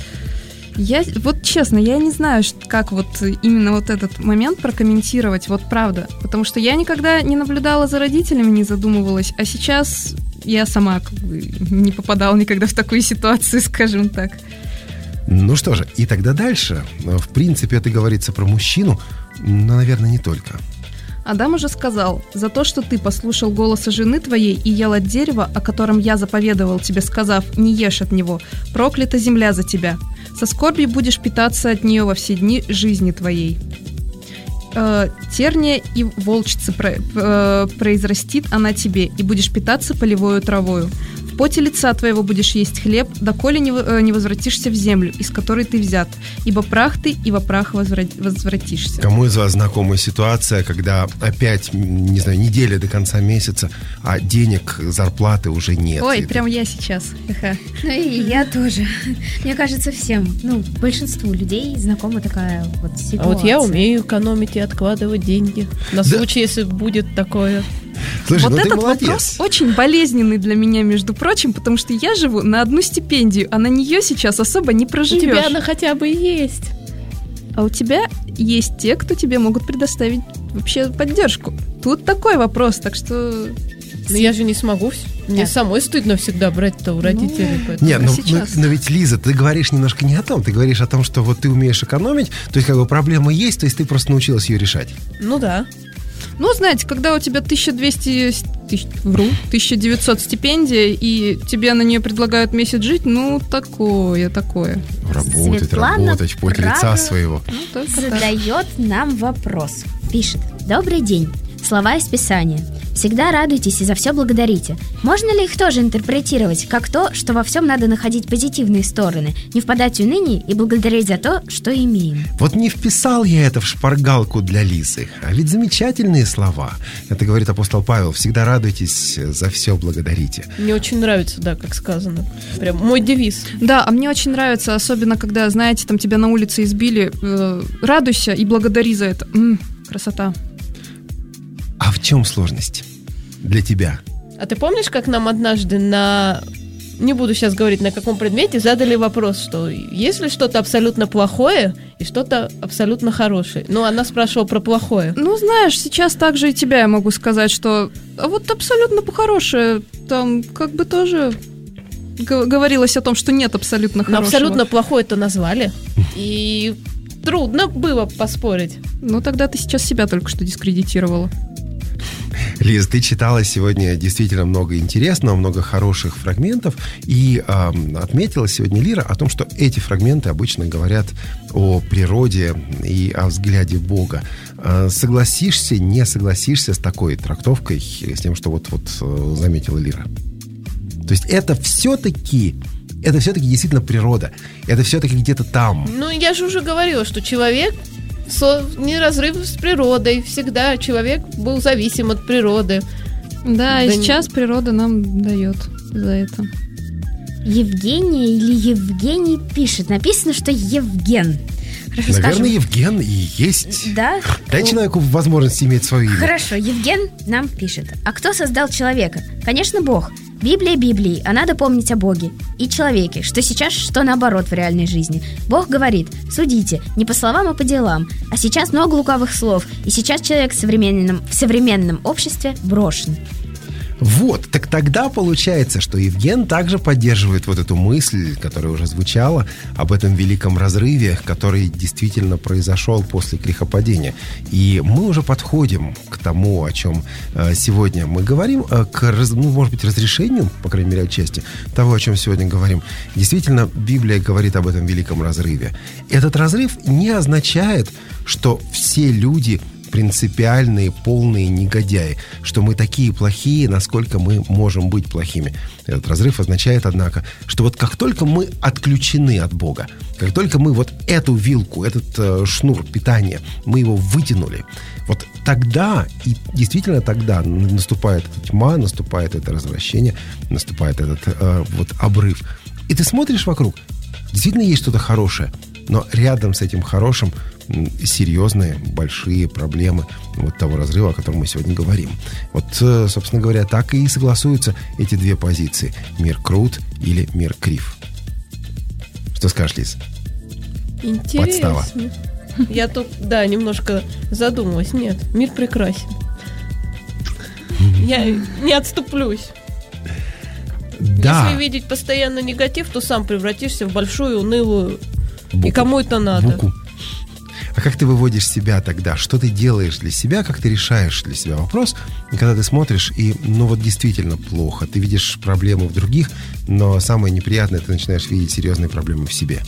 Speaker 5: Вот честно, я не знаю, как вот именно вот этот момент прокомментировать, вот правда. Потому что я никогда не наблюдала за родителями, не задумывалась, а сейчас я сама как бы не попадала никогда в такую ситуацию, скажем так.
Speaker 3: Ну что же, и тогда дальше. В принципе, это говорится про мужчину, но, наверное, не только.
Speaker 5: Адам уже сказал: «За то, что ты послушал голоса жены твоей и ел от дерева, о котором я заповедовал тебе, сказав, не ешь от него, проклята земля за тебя. Со скорбью будешь питаться от нее во все дни жизни твоей. Терния и волчицы произрастит она тебе, и будешь питаться полевою травою. В поте лица твоего будешь есть хлеб, доколе не возвратишься в землю, из которой ты взят, ибо прах ты, и во прах возвратишься».
Speaker 3: Кому из вас знакома ситуация, когда опять, не знаю, неделя до конца месяца, а денег, зарплаты уже нет?
Speaker 5: Ой, прям я сейчас.
Speaker 2: Ну и я тоже. Мне кажется, всем, большинству людей знакома такая вот ситуация.
Speaker 4: А вот я умею экономить и откладывать деньги на случай, если будет такое.
Speaker 3: Слушай,
Speaker 5: вот
Speaker 3: ты
Speaker 5: этот
Speaker 3: молодец.
Speaker 5: вопрос очень болезненный для меня, между прочим, потому что я живу на одну стипендию, а на нее сейчас особо не проживешь.
Speaker 4: У тебя она хотя бы есть.
Speaker 5: А у тебя есть те, кто тебе могут предоставить вообще поддержку. Тут такой вопрос, так что...
Speaker 4: Но я же не смогу. Мне самой стыдно всегда брать-то у родителей.
Speaker 3: Нет, но ведь, Лиза, ты говоришь немножко не о том. Ты говоришь о том, что вот ты умеешь экономить, то есть как бы проблема есть, то есть ты просто научилась ее решать.
Speaker 4: Ну да.
Speaker 5: Ну, знаете, когда у тебя 1900 стипендия, и тебе на нее предлагают месяц жить, такое. Работать в поте лица своего.
Speaker 2: Задает нам вопрос. Пишет: «Добрый день. Слова из Писания. Всегда радуйтесь и за все благодарите. Можно ли их тоже интерпретировать как то, что во всем надо находить позитивные стороны, не впадать в уныние и благодарить за то, что имеем?»
Speaker 3: Вот не вписал я это в шпаргалку для Лизы, а ведь замечательные слова. Это говорит апостол Павел: всегда радуйтесь, за все благодарите.
Speaker 4: Мне очень нравится, да, как сказано. Прям мой девиз.
Speaker 5: Да, а мне очень нравится, особенно когда, знаете, там тебя на улице избили, радуйся и благодари за это. Красота.
Speaker 3: А в чем сложность для тебя?
Speaker 4: А ты помнишь, как нам однажды не буду сейчас говорить на каком предмете, задали вопрос, что есть ли что-то абсолютно плохое и что-то абсолютно хорошее? Она спрашивала про плохое.
Speaker 5: Знаешь, сейчас также и тебя я могу сказать, что вот абсолютно хорошее, там как бы тоже говорилось о том, что нет абсолютно хорошего.
Speaker 4: Но абсолютно плохое-то назвали, и трудно было поспорить.
Speaker 5: Тогда ты сейчас себя только что дискредитировала.
Speaker 3: Лиз, ты читала сегодня действительно много интересного, много хороших фрагментов, и отметила сегодня Лира о том, что эти фрагменты обычно говорят о природе и о взгляде Бога. Согласишься, не согласишься с такой трактовкой, с тем, что вот заметила Лира? То есть это все-таки действительно природа, это все-таки где-то там.
Speaker 4: Я же уже говорила, что человек неразрыв с природой. Всегда человек был зависим от природы.
Speaker 5: Да, и сейчас природа нам дает за это.
Speaker 2: Евгения или Евгений пишет. Написано, что Евген. Хорошо,
Speaker 3: наверное,
Speaker 2: скажем.
Speaker 3: Евген и есть.
Speaker 2: Да?
Speaker 3: Дай человеку возможность иметь свое имя.
Speaker 2: Хорошо, Евген нам пишет. А кто создал человека? Конечно, Бог. Библия Библии, а надо помнить о Боге и человеке, что сейчас, что наоборот в реальной жизни. Бог говорит: судите, не по словам, а по делам. А сейчас много лукавых слов, и сейчас человек в современном обществе брошен.
Speaker 3: Вот, так тогда получается, что Евген также поддерживает вот эту мысль, которая уже звучала, об этом великом разрыве, который действительно произошел после грехопадения. И мы уже подходим к тому, о чем сегодня мы говорим, может быть, разрешению, по крайней мере, отчасти, того, о чем сегодня говорим. Действительно, Библия говорит об этом великом разрыве. Этот разрыв не означает, что все люди принципиальные, полные негодяи, что мы такие плохие, насколько мы можем быть плохими. Этот разрыв означает, однако, что вот как только мы отключены от Бога, как только мы вот эту вилку, этот шнур питания, мы его вытянули, вот тогда, и действительно тогда наступает эта тьма, наступает это развращение, наступает этот вот обрыв. И ты смотришь вокруг, действительно есть что-то хорошее, но рядом с этим хорошим серьезные, большие проблемы вот того разрыва, о котором мы сегодня говорим. Вот, собственно говоря, так и согласуются эти две позиции. Мир крут или мир крив. Что скажешь, Лиз?
Speaker 4: Интересно.
Speaker 3: Подстава.
Speaker 4: Я тут, да, немножко задумалась. Нет, мир прекрасен. Я не отступлюсь.
Speaker 3: Да.
Speaker 4: Если видеть постоянно негатив, то сам превратишься в большую, унылую.
Speaker 3: Буку.
Speaker 4: И кому это надо?
Speaker 3: Буку. А как ты выводишь себя тогда? Что ты делаешь для себя? Как ты решаешь для себя вопрос, когда ты смотришь и, ну вот действительно плохо. Ты видишь проблемы в других, но самое неприятное, ты начинаешь видеть серьезные проблемы в себе.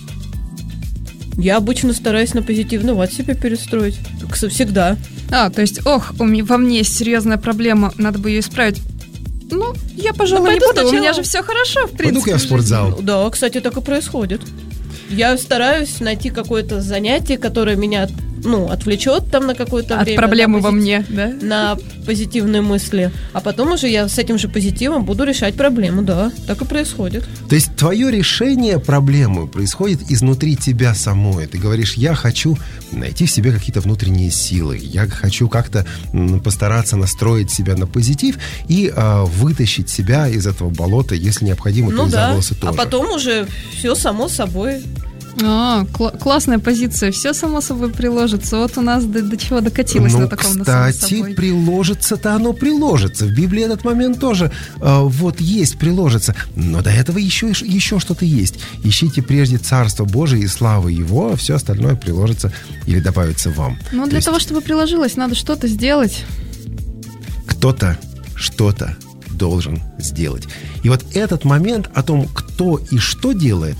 Speaker 4: Я обычно стараюсь на позитивный лад себя перестроить. Как всегда.
Speaker 5: То есть, во мне есть серьезная проблема, надо бы ее исправить. Ну, я, пожалуй, не буду,
Speaker 4: сначала...
Speaker 5: у меня же все хорошо, в принципе.
Speaker 3: Пойду-ка я в спортзал.
Speaker 4: Да, кстати, так и происходит. Я стараюсь найти какое-то занятие, которое меня, отвлечет там на какое-то время.
Speaker 5: От проблемы во мне, да?
Speaker 4: На позитивные мысли. А потом уже я с этим же позитивом буду решать проблему, да. Так и происходит.
Speaker 3: То есть твое решение проблемы происходит изнутри тебя самой. Ты говоришь, я хочу найти в себе какие-то внутренние силы. Я хочу как-то постараться настроить себя на позитив и вытащить себя из этого болота, если необходимо, то и за волосы тоже.
Speaker 4: А потом уже все само собой.
Speaker 5: Классная позиция. Все само собой приложится. Вот у нас до чего докатилось на таком на самом собой.
Speaker 3: Кстати, приложится-то оно приложится. В Библии этот момент тоже есть, приложится. Но до этого еще что-то есть. Ищите прежде Царство Божие и славы Его, а все остальное приложится или добавится вам.
Speaker 5: Но для того, чтобы приложилось, надо что-то сделать.
Speaker 3: Кто-то что-то должен сделать. И вот этот момент о том, кто и что делает,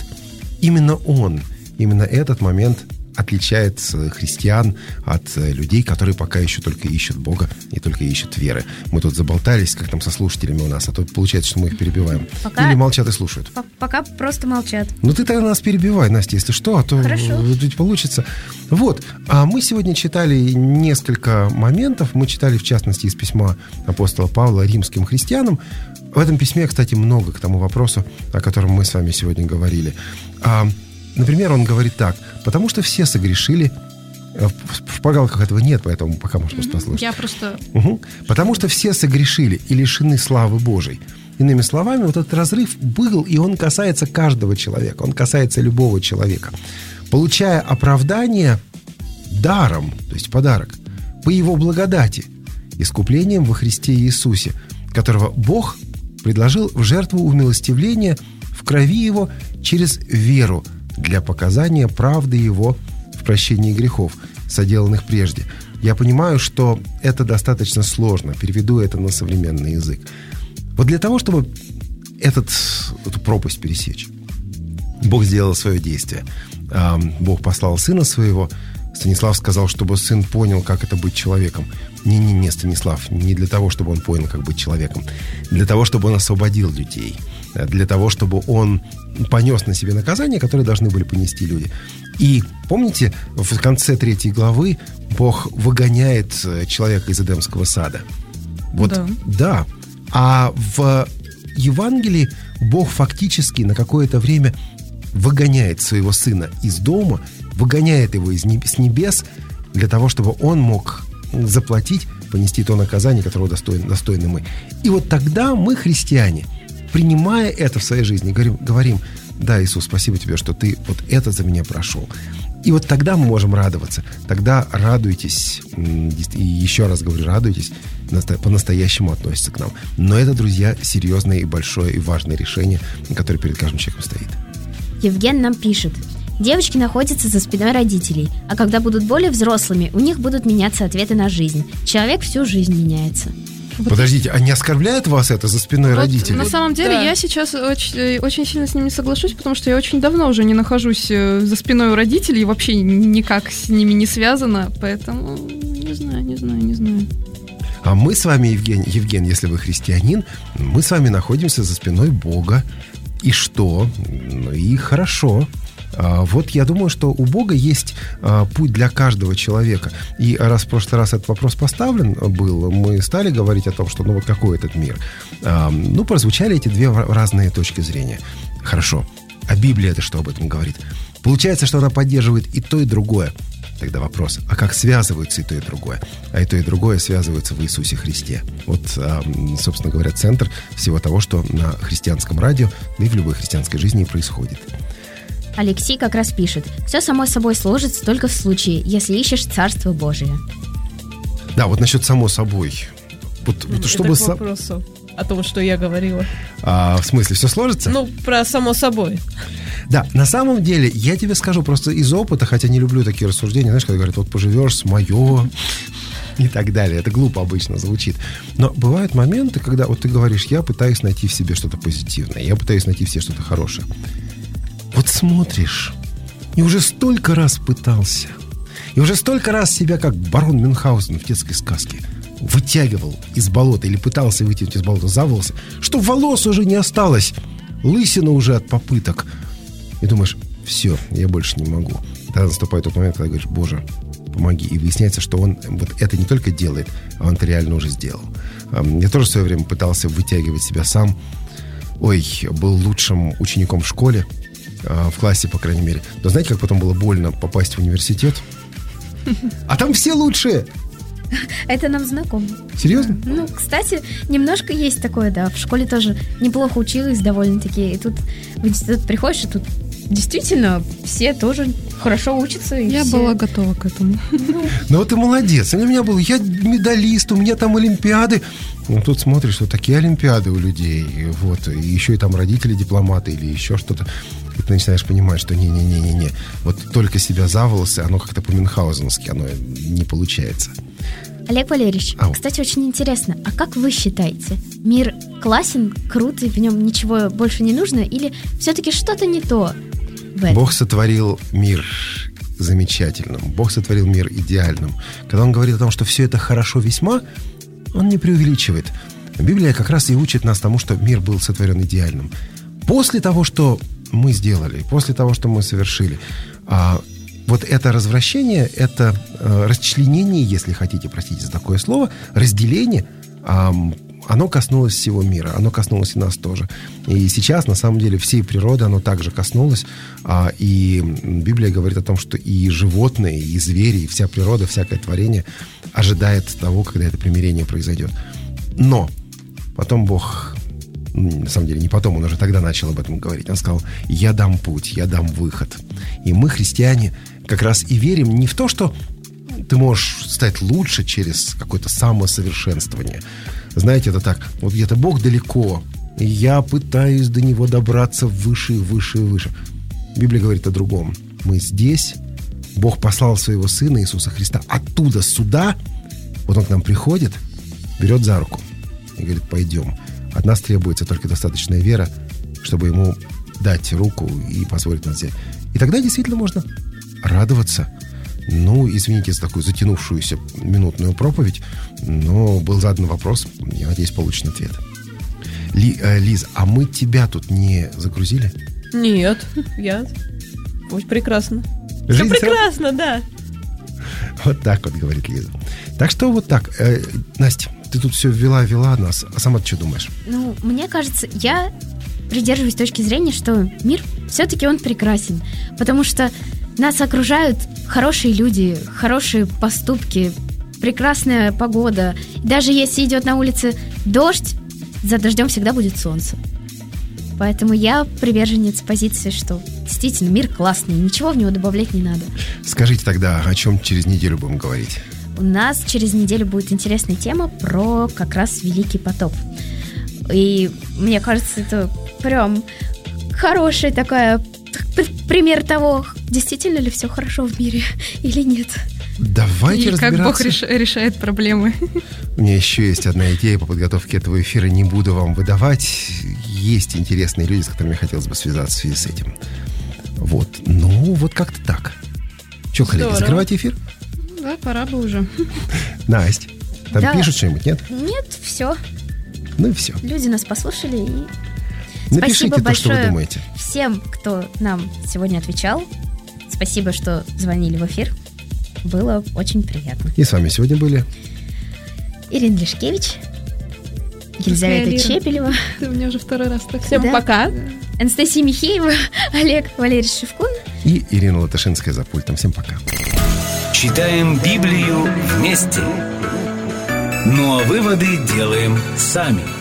Speaker 3: именно этот момент отличает христиан от людей, которые пока еще только ищут Бога и только ищут веры. Мы тут заболтались, как там со слушателями у нас, а то получается, что мы их перебиваем. Или молчат и слушают.
Speaker 2: Пока просто молчат.
Speaker 3: Ну ты тогда нас перебивай, Настя, если что, а то ведь получится. Вот, а мы сегодня читали несколько моментов. Мы читали, в частности, из письма апостола Павла римским христианам. В этом письме, кстати, много к тому вопросу, о котором мы с вами сегодня говорили. Например, он говорит так: потому что все согрешили. В шпаргалках этого нет, поэтому пока можно просто послушать.
Speaker 5: Я просто...
Speaker 3: Потому что все согрешили и лишены славы Божией. Иными словами, вот этот разрыв был, и он касается каждого человека, он касается любого человека. Получая оправдание даром, то есть подарок, по его благодати, искуплением во Христе Иисусе, которого Бог предложил в жертву умилостивления в крови Его через веру для показания правды Его в прощении грехов, соделанных прежде. Я понимаю, что это достаточно сложно. Переведу это на современный язык. Вот для того, чтобы эту пропасть пересечь, Бог сделал свое действие. Бог послал Сына Своего. Станислав сказал, чтобы Сын понял, как это быть человеком. Не, Станислав, не для того, чтобы он понял, как быть человеком. Для того, чтобы он освободил людей. Для того, чтобы он понес на себе наказания, которые должны были понести люди. И помните, в конце 3 главы Бог выгоняет человека из Эдемского сада. Вот, да. А в Евангелии Бог фактически на какое-то время выгоняет своего Сына из дома, выгоняет его с небес для того, чтобы он мог заплатить, понести то наказание, которого достойны мы. И вот тогда мы, христиане, принимая это в своей жизни, говорим: да, Иисус, спасибо тебе, что ты вот это за меня прошел. И вот тогда мы можем радоваться. Тогда радуйтесь, и еще раз говорю, радуйтесь, по-настоящему относится к нам. Но это, друзья, серьезное и большое и важное решение, которое перед каждым человеком стоит. Евген
Speaker 2: нам пишет: девочки находятся за спиной родителей, а когда будут более взрослыми, у них будут меняться ответы на жизнь. Человек всю жизнь меняется.
Speaker 3: Подождите, а не оскорбляет вас это за спиной родителей?
Speaker 5: На самом деле, я сейчас очень сильно с ними соглашусь, потому что я очень давно уже не нахожусь за спиной у родителей и вообще никак с ними не связана, поэтому Не знаю.
Speaker 3: А мы с вами, Евген, если вы христианин, мы с вами находимся за спиной Бога. И что? И хорошо. Вот я думаю, что у Бога есть путь для каждого человека. И раз в прошлый раз этот вопрос поставлен был, мы стали говорить о том, что вот какой этот мир. Прозвучали эти две разные точки зрения. Хорошо. А Библия это что об этом говорит? Получается, что она поддерживает и то, и другое. Тогда вопрос, а как связываются и то, и другое? А и то, и другое связываются в Иисусе Христе. Вот, собственно говоря, центр всего того, что на христианском радио, да и в любой христианской жизни происходит.
Speaker 2: Алексей как раз пишет: все само собой сложится только в случае, если ищешь Царство Божие.
Speaker 3: Да, вот насчет само собой. Вот, чтобы
Speaker 4: это к вопросу о том, что я говорила.
Speaker 3: В смысле, все сложится?
Speaker 4: Про само собой.
Speaker 3: Да, на самом деле, я тебе скажу просто из опыта, хотя не люблю такие рассуждения, знаешь, когда говорят, вот поживешь с мое и так далее. Это глупо обычно звучит. Но бывают моменты, когда вот ты говоришь, я пытаюсь найти в себе что-то позитивное, я пытаюсь найти в себе что-то хорошее. Вот смотришь, и уже столько раз пытался, и уже столько раз себя, как барон Мюнхгаузен в детской сказке, вытягивал из болота или пытался вытянуть из болота за волосы, что волос уже не осталось, лысина уже от попыток. И думаешь, все, я больше не могу. Тогда наступает тот момент, когда говоришь, Боже, помоги. И выясняется, что он вот это не только делает, а он это реально уже сделал. Я тоже в свое время пытался вытягивать себя сам. Был лучшим учеником в школе, в классе, по крайней мере. Но знаете, как потом было больно попасть в университет? А там все лучшие!
Speaker 2: Это нам знакомо.
Speaker 3: Серьезно?
Speaker 2: Кстати, немножко есть такое, да. В школе тоже неплохо училась довольно-таки. И тут в институт приходишь, и тут действительно все тоже хорошо учатся.
Speaker 5: Я была готова к этому.
Speaker 3: Вот ты молодец. У меня был, я медалист, у меня там олимпиады. Тут смотришь, что такие олимпиады у людей. Вот. И еще и там родители дипломаты или еще что-то. И ты начинаешь понимать, что не-не-не-не-не. Вот только себя за волосы, оно как-то по-мюнхгаузенски, оно не получается.
Speaker 2: Олег Валерьевич, кстати, очень интересно, а как вы считаете, мир классен, крут, и в нем ничего больше не нужно, или все-таки что-то не то в этом?
Speaker 3: Бог сотворил мир замечательным, Бог сотворил мир идеальным. Когда Он говорит о том, что все это хорошо весьма, Он не преувеличивает. Библия как раз и учит нас тому, что мир был сотворен идеальным. После того, что мы сделали, после того, что мы совершили, вот это развращение, это расчленение, если хотите, простите за такое слово, разделение, оно коснулось всего мира, оно коснулось и нас тоже. И сейчас, на самом деле, всей природы оно также коснулось. И Библия говорит о том, что и животные, и звери, и вся природа, всякое творение ожидает того, когда это примирение произойдет. Но потом Бог... На самом деле, не потом, он уже тогда начал об этом говорить. Он сказал, я дам путь, я дам выход. И мы, христиане, как раз и верим не в то, что ты можешь стать лучше через какое-то самосовершенствование. Знаете, это так, вот где-то Бог далеко, и я пытаюсь до Него добраться выше и выше и выше. Библия говорит о другом. Мы здесь, Бог послал своего Сына Иисуса Христа оттуда сюда, вот Он к нам приходит, берет за руку и говорит, пойдем. От нас требуется только достаточная вера, чтобы Ему дать руку и позволить нас взять. И тогда действительно можно радоваться. Извините за такую затянувшуюся минутную проповедь, но был задан вопрос, я надеюсь, получен ответ. Лиз, а мы тебя тут не загрузили?
Speaker 4: Нет, я... Очень прекрасно.
Speaker 3: Жизнь
Speaker 4: все прекрасно, да.
Speaker 3: Вот так вот говорит Лиза. Так что вот так. Настя, ты тут все ввела нас. А сама ты что думаешь?
Speaker 2: Мне кажется, я придерживаюсь точки зрения, что мир все-таки он прекрасен. Потому что нас окружают хорошие люди, хорошие поступки, прекрасная погода. Даже если идет на улице дождь, за дождем всегда будет солнце. Поэтому я приверженец позиции, что действительно мир классный, ничего в него добавлять не надо.
Speaker 3: Скажите тогда, о чем через неделю будем говорить?
Speaker 2: У нас через неделю будет интересная тема про как раз Великий потоп. И мне кажется, это прям хорошая такая пример того, действительно ли все хорошо в мире или нет.
Speaker 3: Давайте разбираться.
Speaker 5: И как Бог решает проблемы.
Speaker 3: У меня еще есть одна идея по подготовке этого эфира. Не буду вам выдавать. Есть интересные люди, с которыми хотелось бы связаться в связи с этим. Вот. Вот как-то так. Что, коллеги, закрывайте эфир?
Speaker 5: Да, пора бы уже.
Speaker 3: Настя, там
Speaker 2: Да.
Speaker 3: пишут что-нибудь, нет?
Speaker 2: Нет, все.
Speaker 3: Ну и все.
Speaker 2: Люди нас послушали. И
Speaker 3: Напишите
Speaker 2: спасибо
Speaker 3: то, что вы
Speaker 2: большое
Speaker 3: думаете.
Speaker 2: всем, кто нам сегодня отвечал. Спасибо, что звонили в эфир. Было очень приятно.
Speaker 3: И с вами сегодня были
Speaker 2: Ирина Лешкевич, Елизавета
Speaker 5: Лира.
Speaker 2: Чепелева,
Speaker 5: Ты мне уже второй раз так.
Speaker 4: Всем
Speaker 2: Да.
Speaker 4: пока.
Speaker 2: Анастасия Михеева, Олег Валерьевич Шевкун.
Speaker 3: и Ирина Латышинская за пультом. Всем пока.
Speaker 1: Читаем Библию вместе. Ну а выводы делаем сами.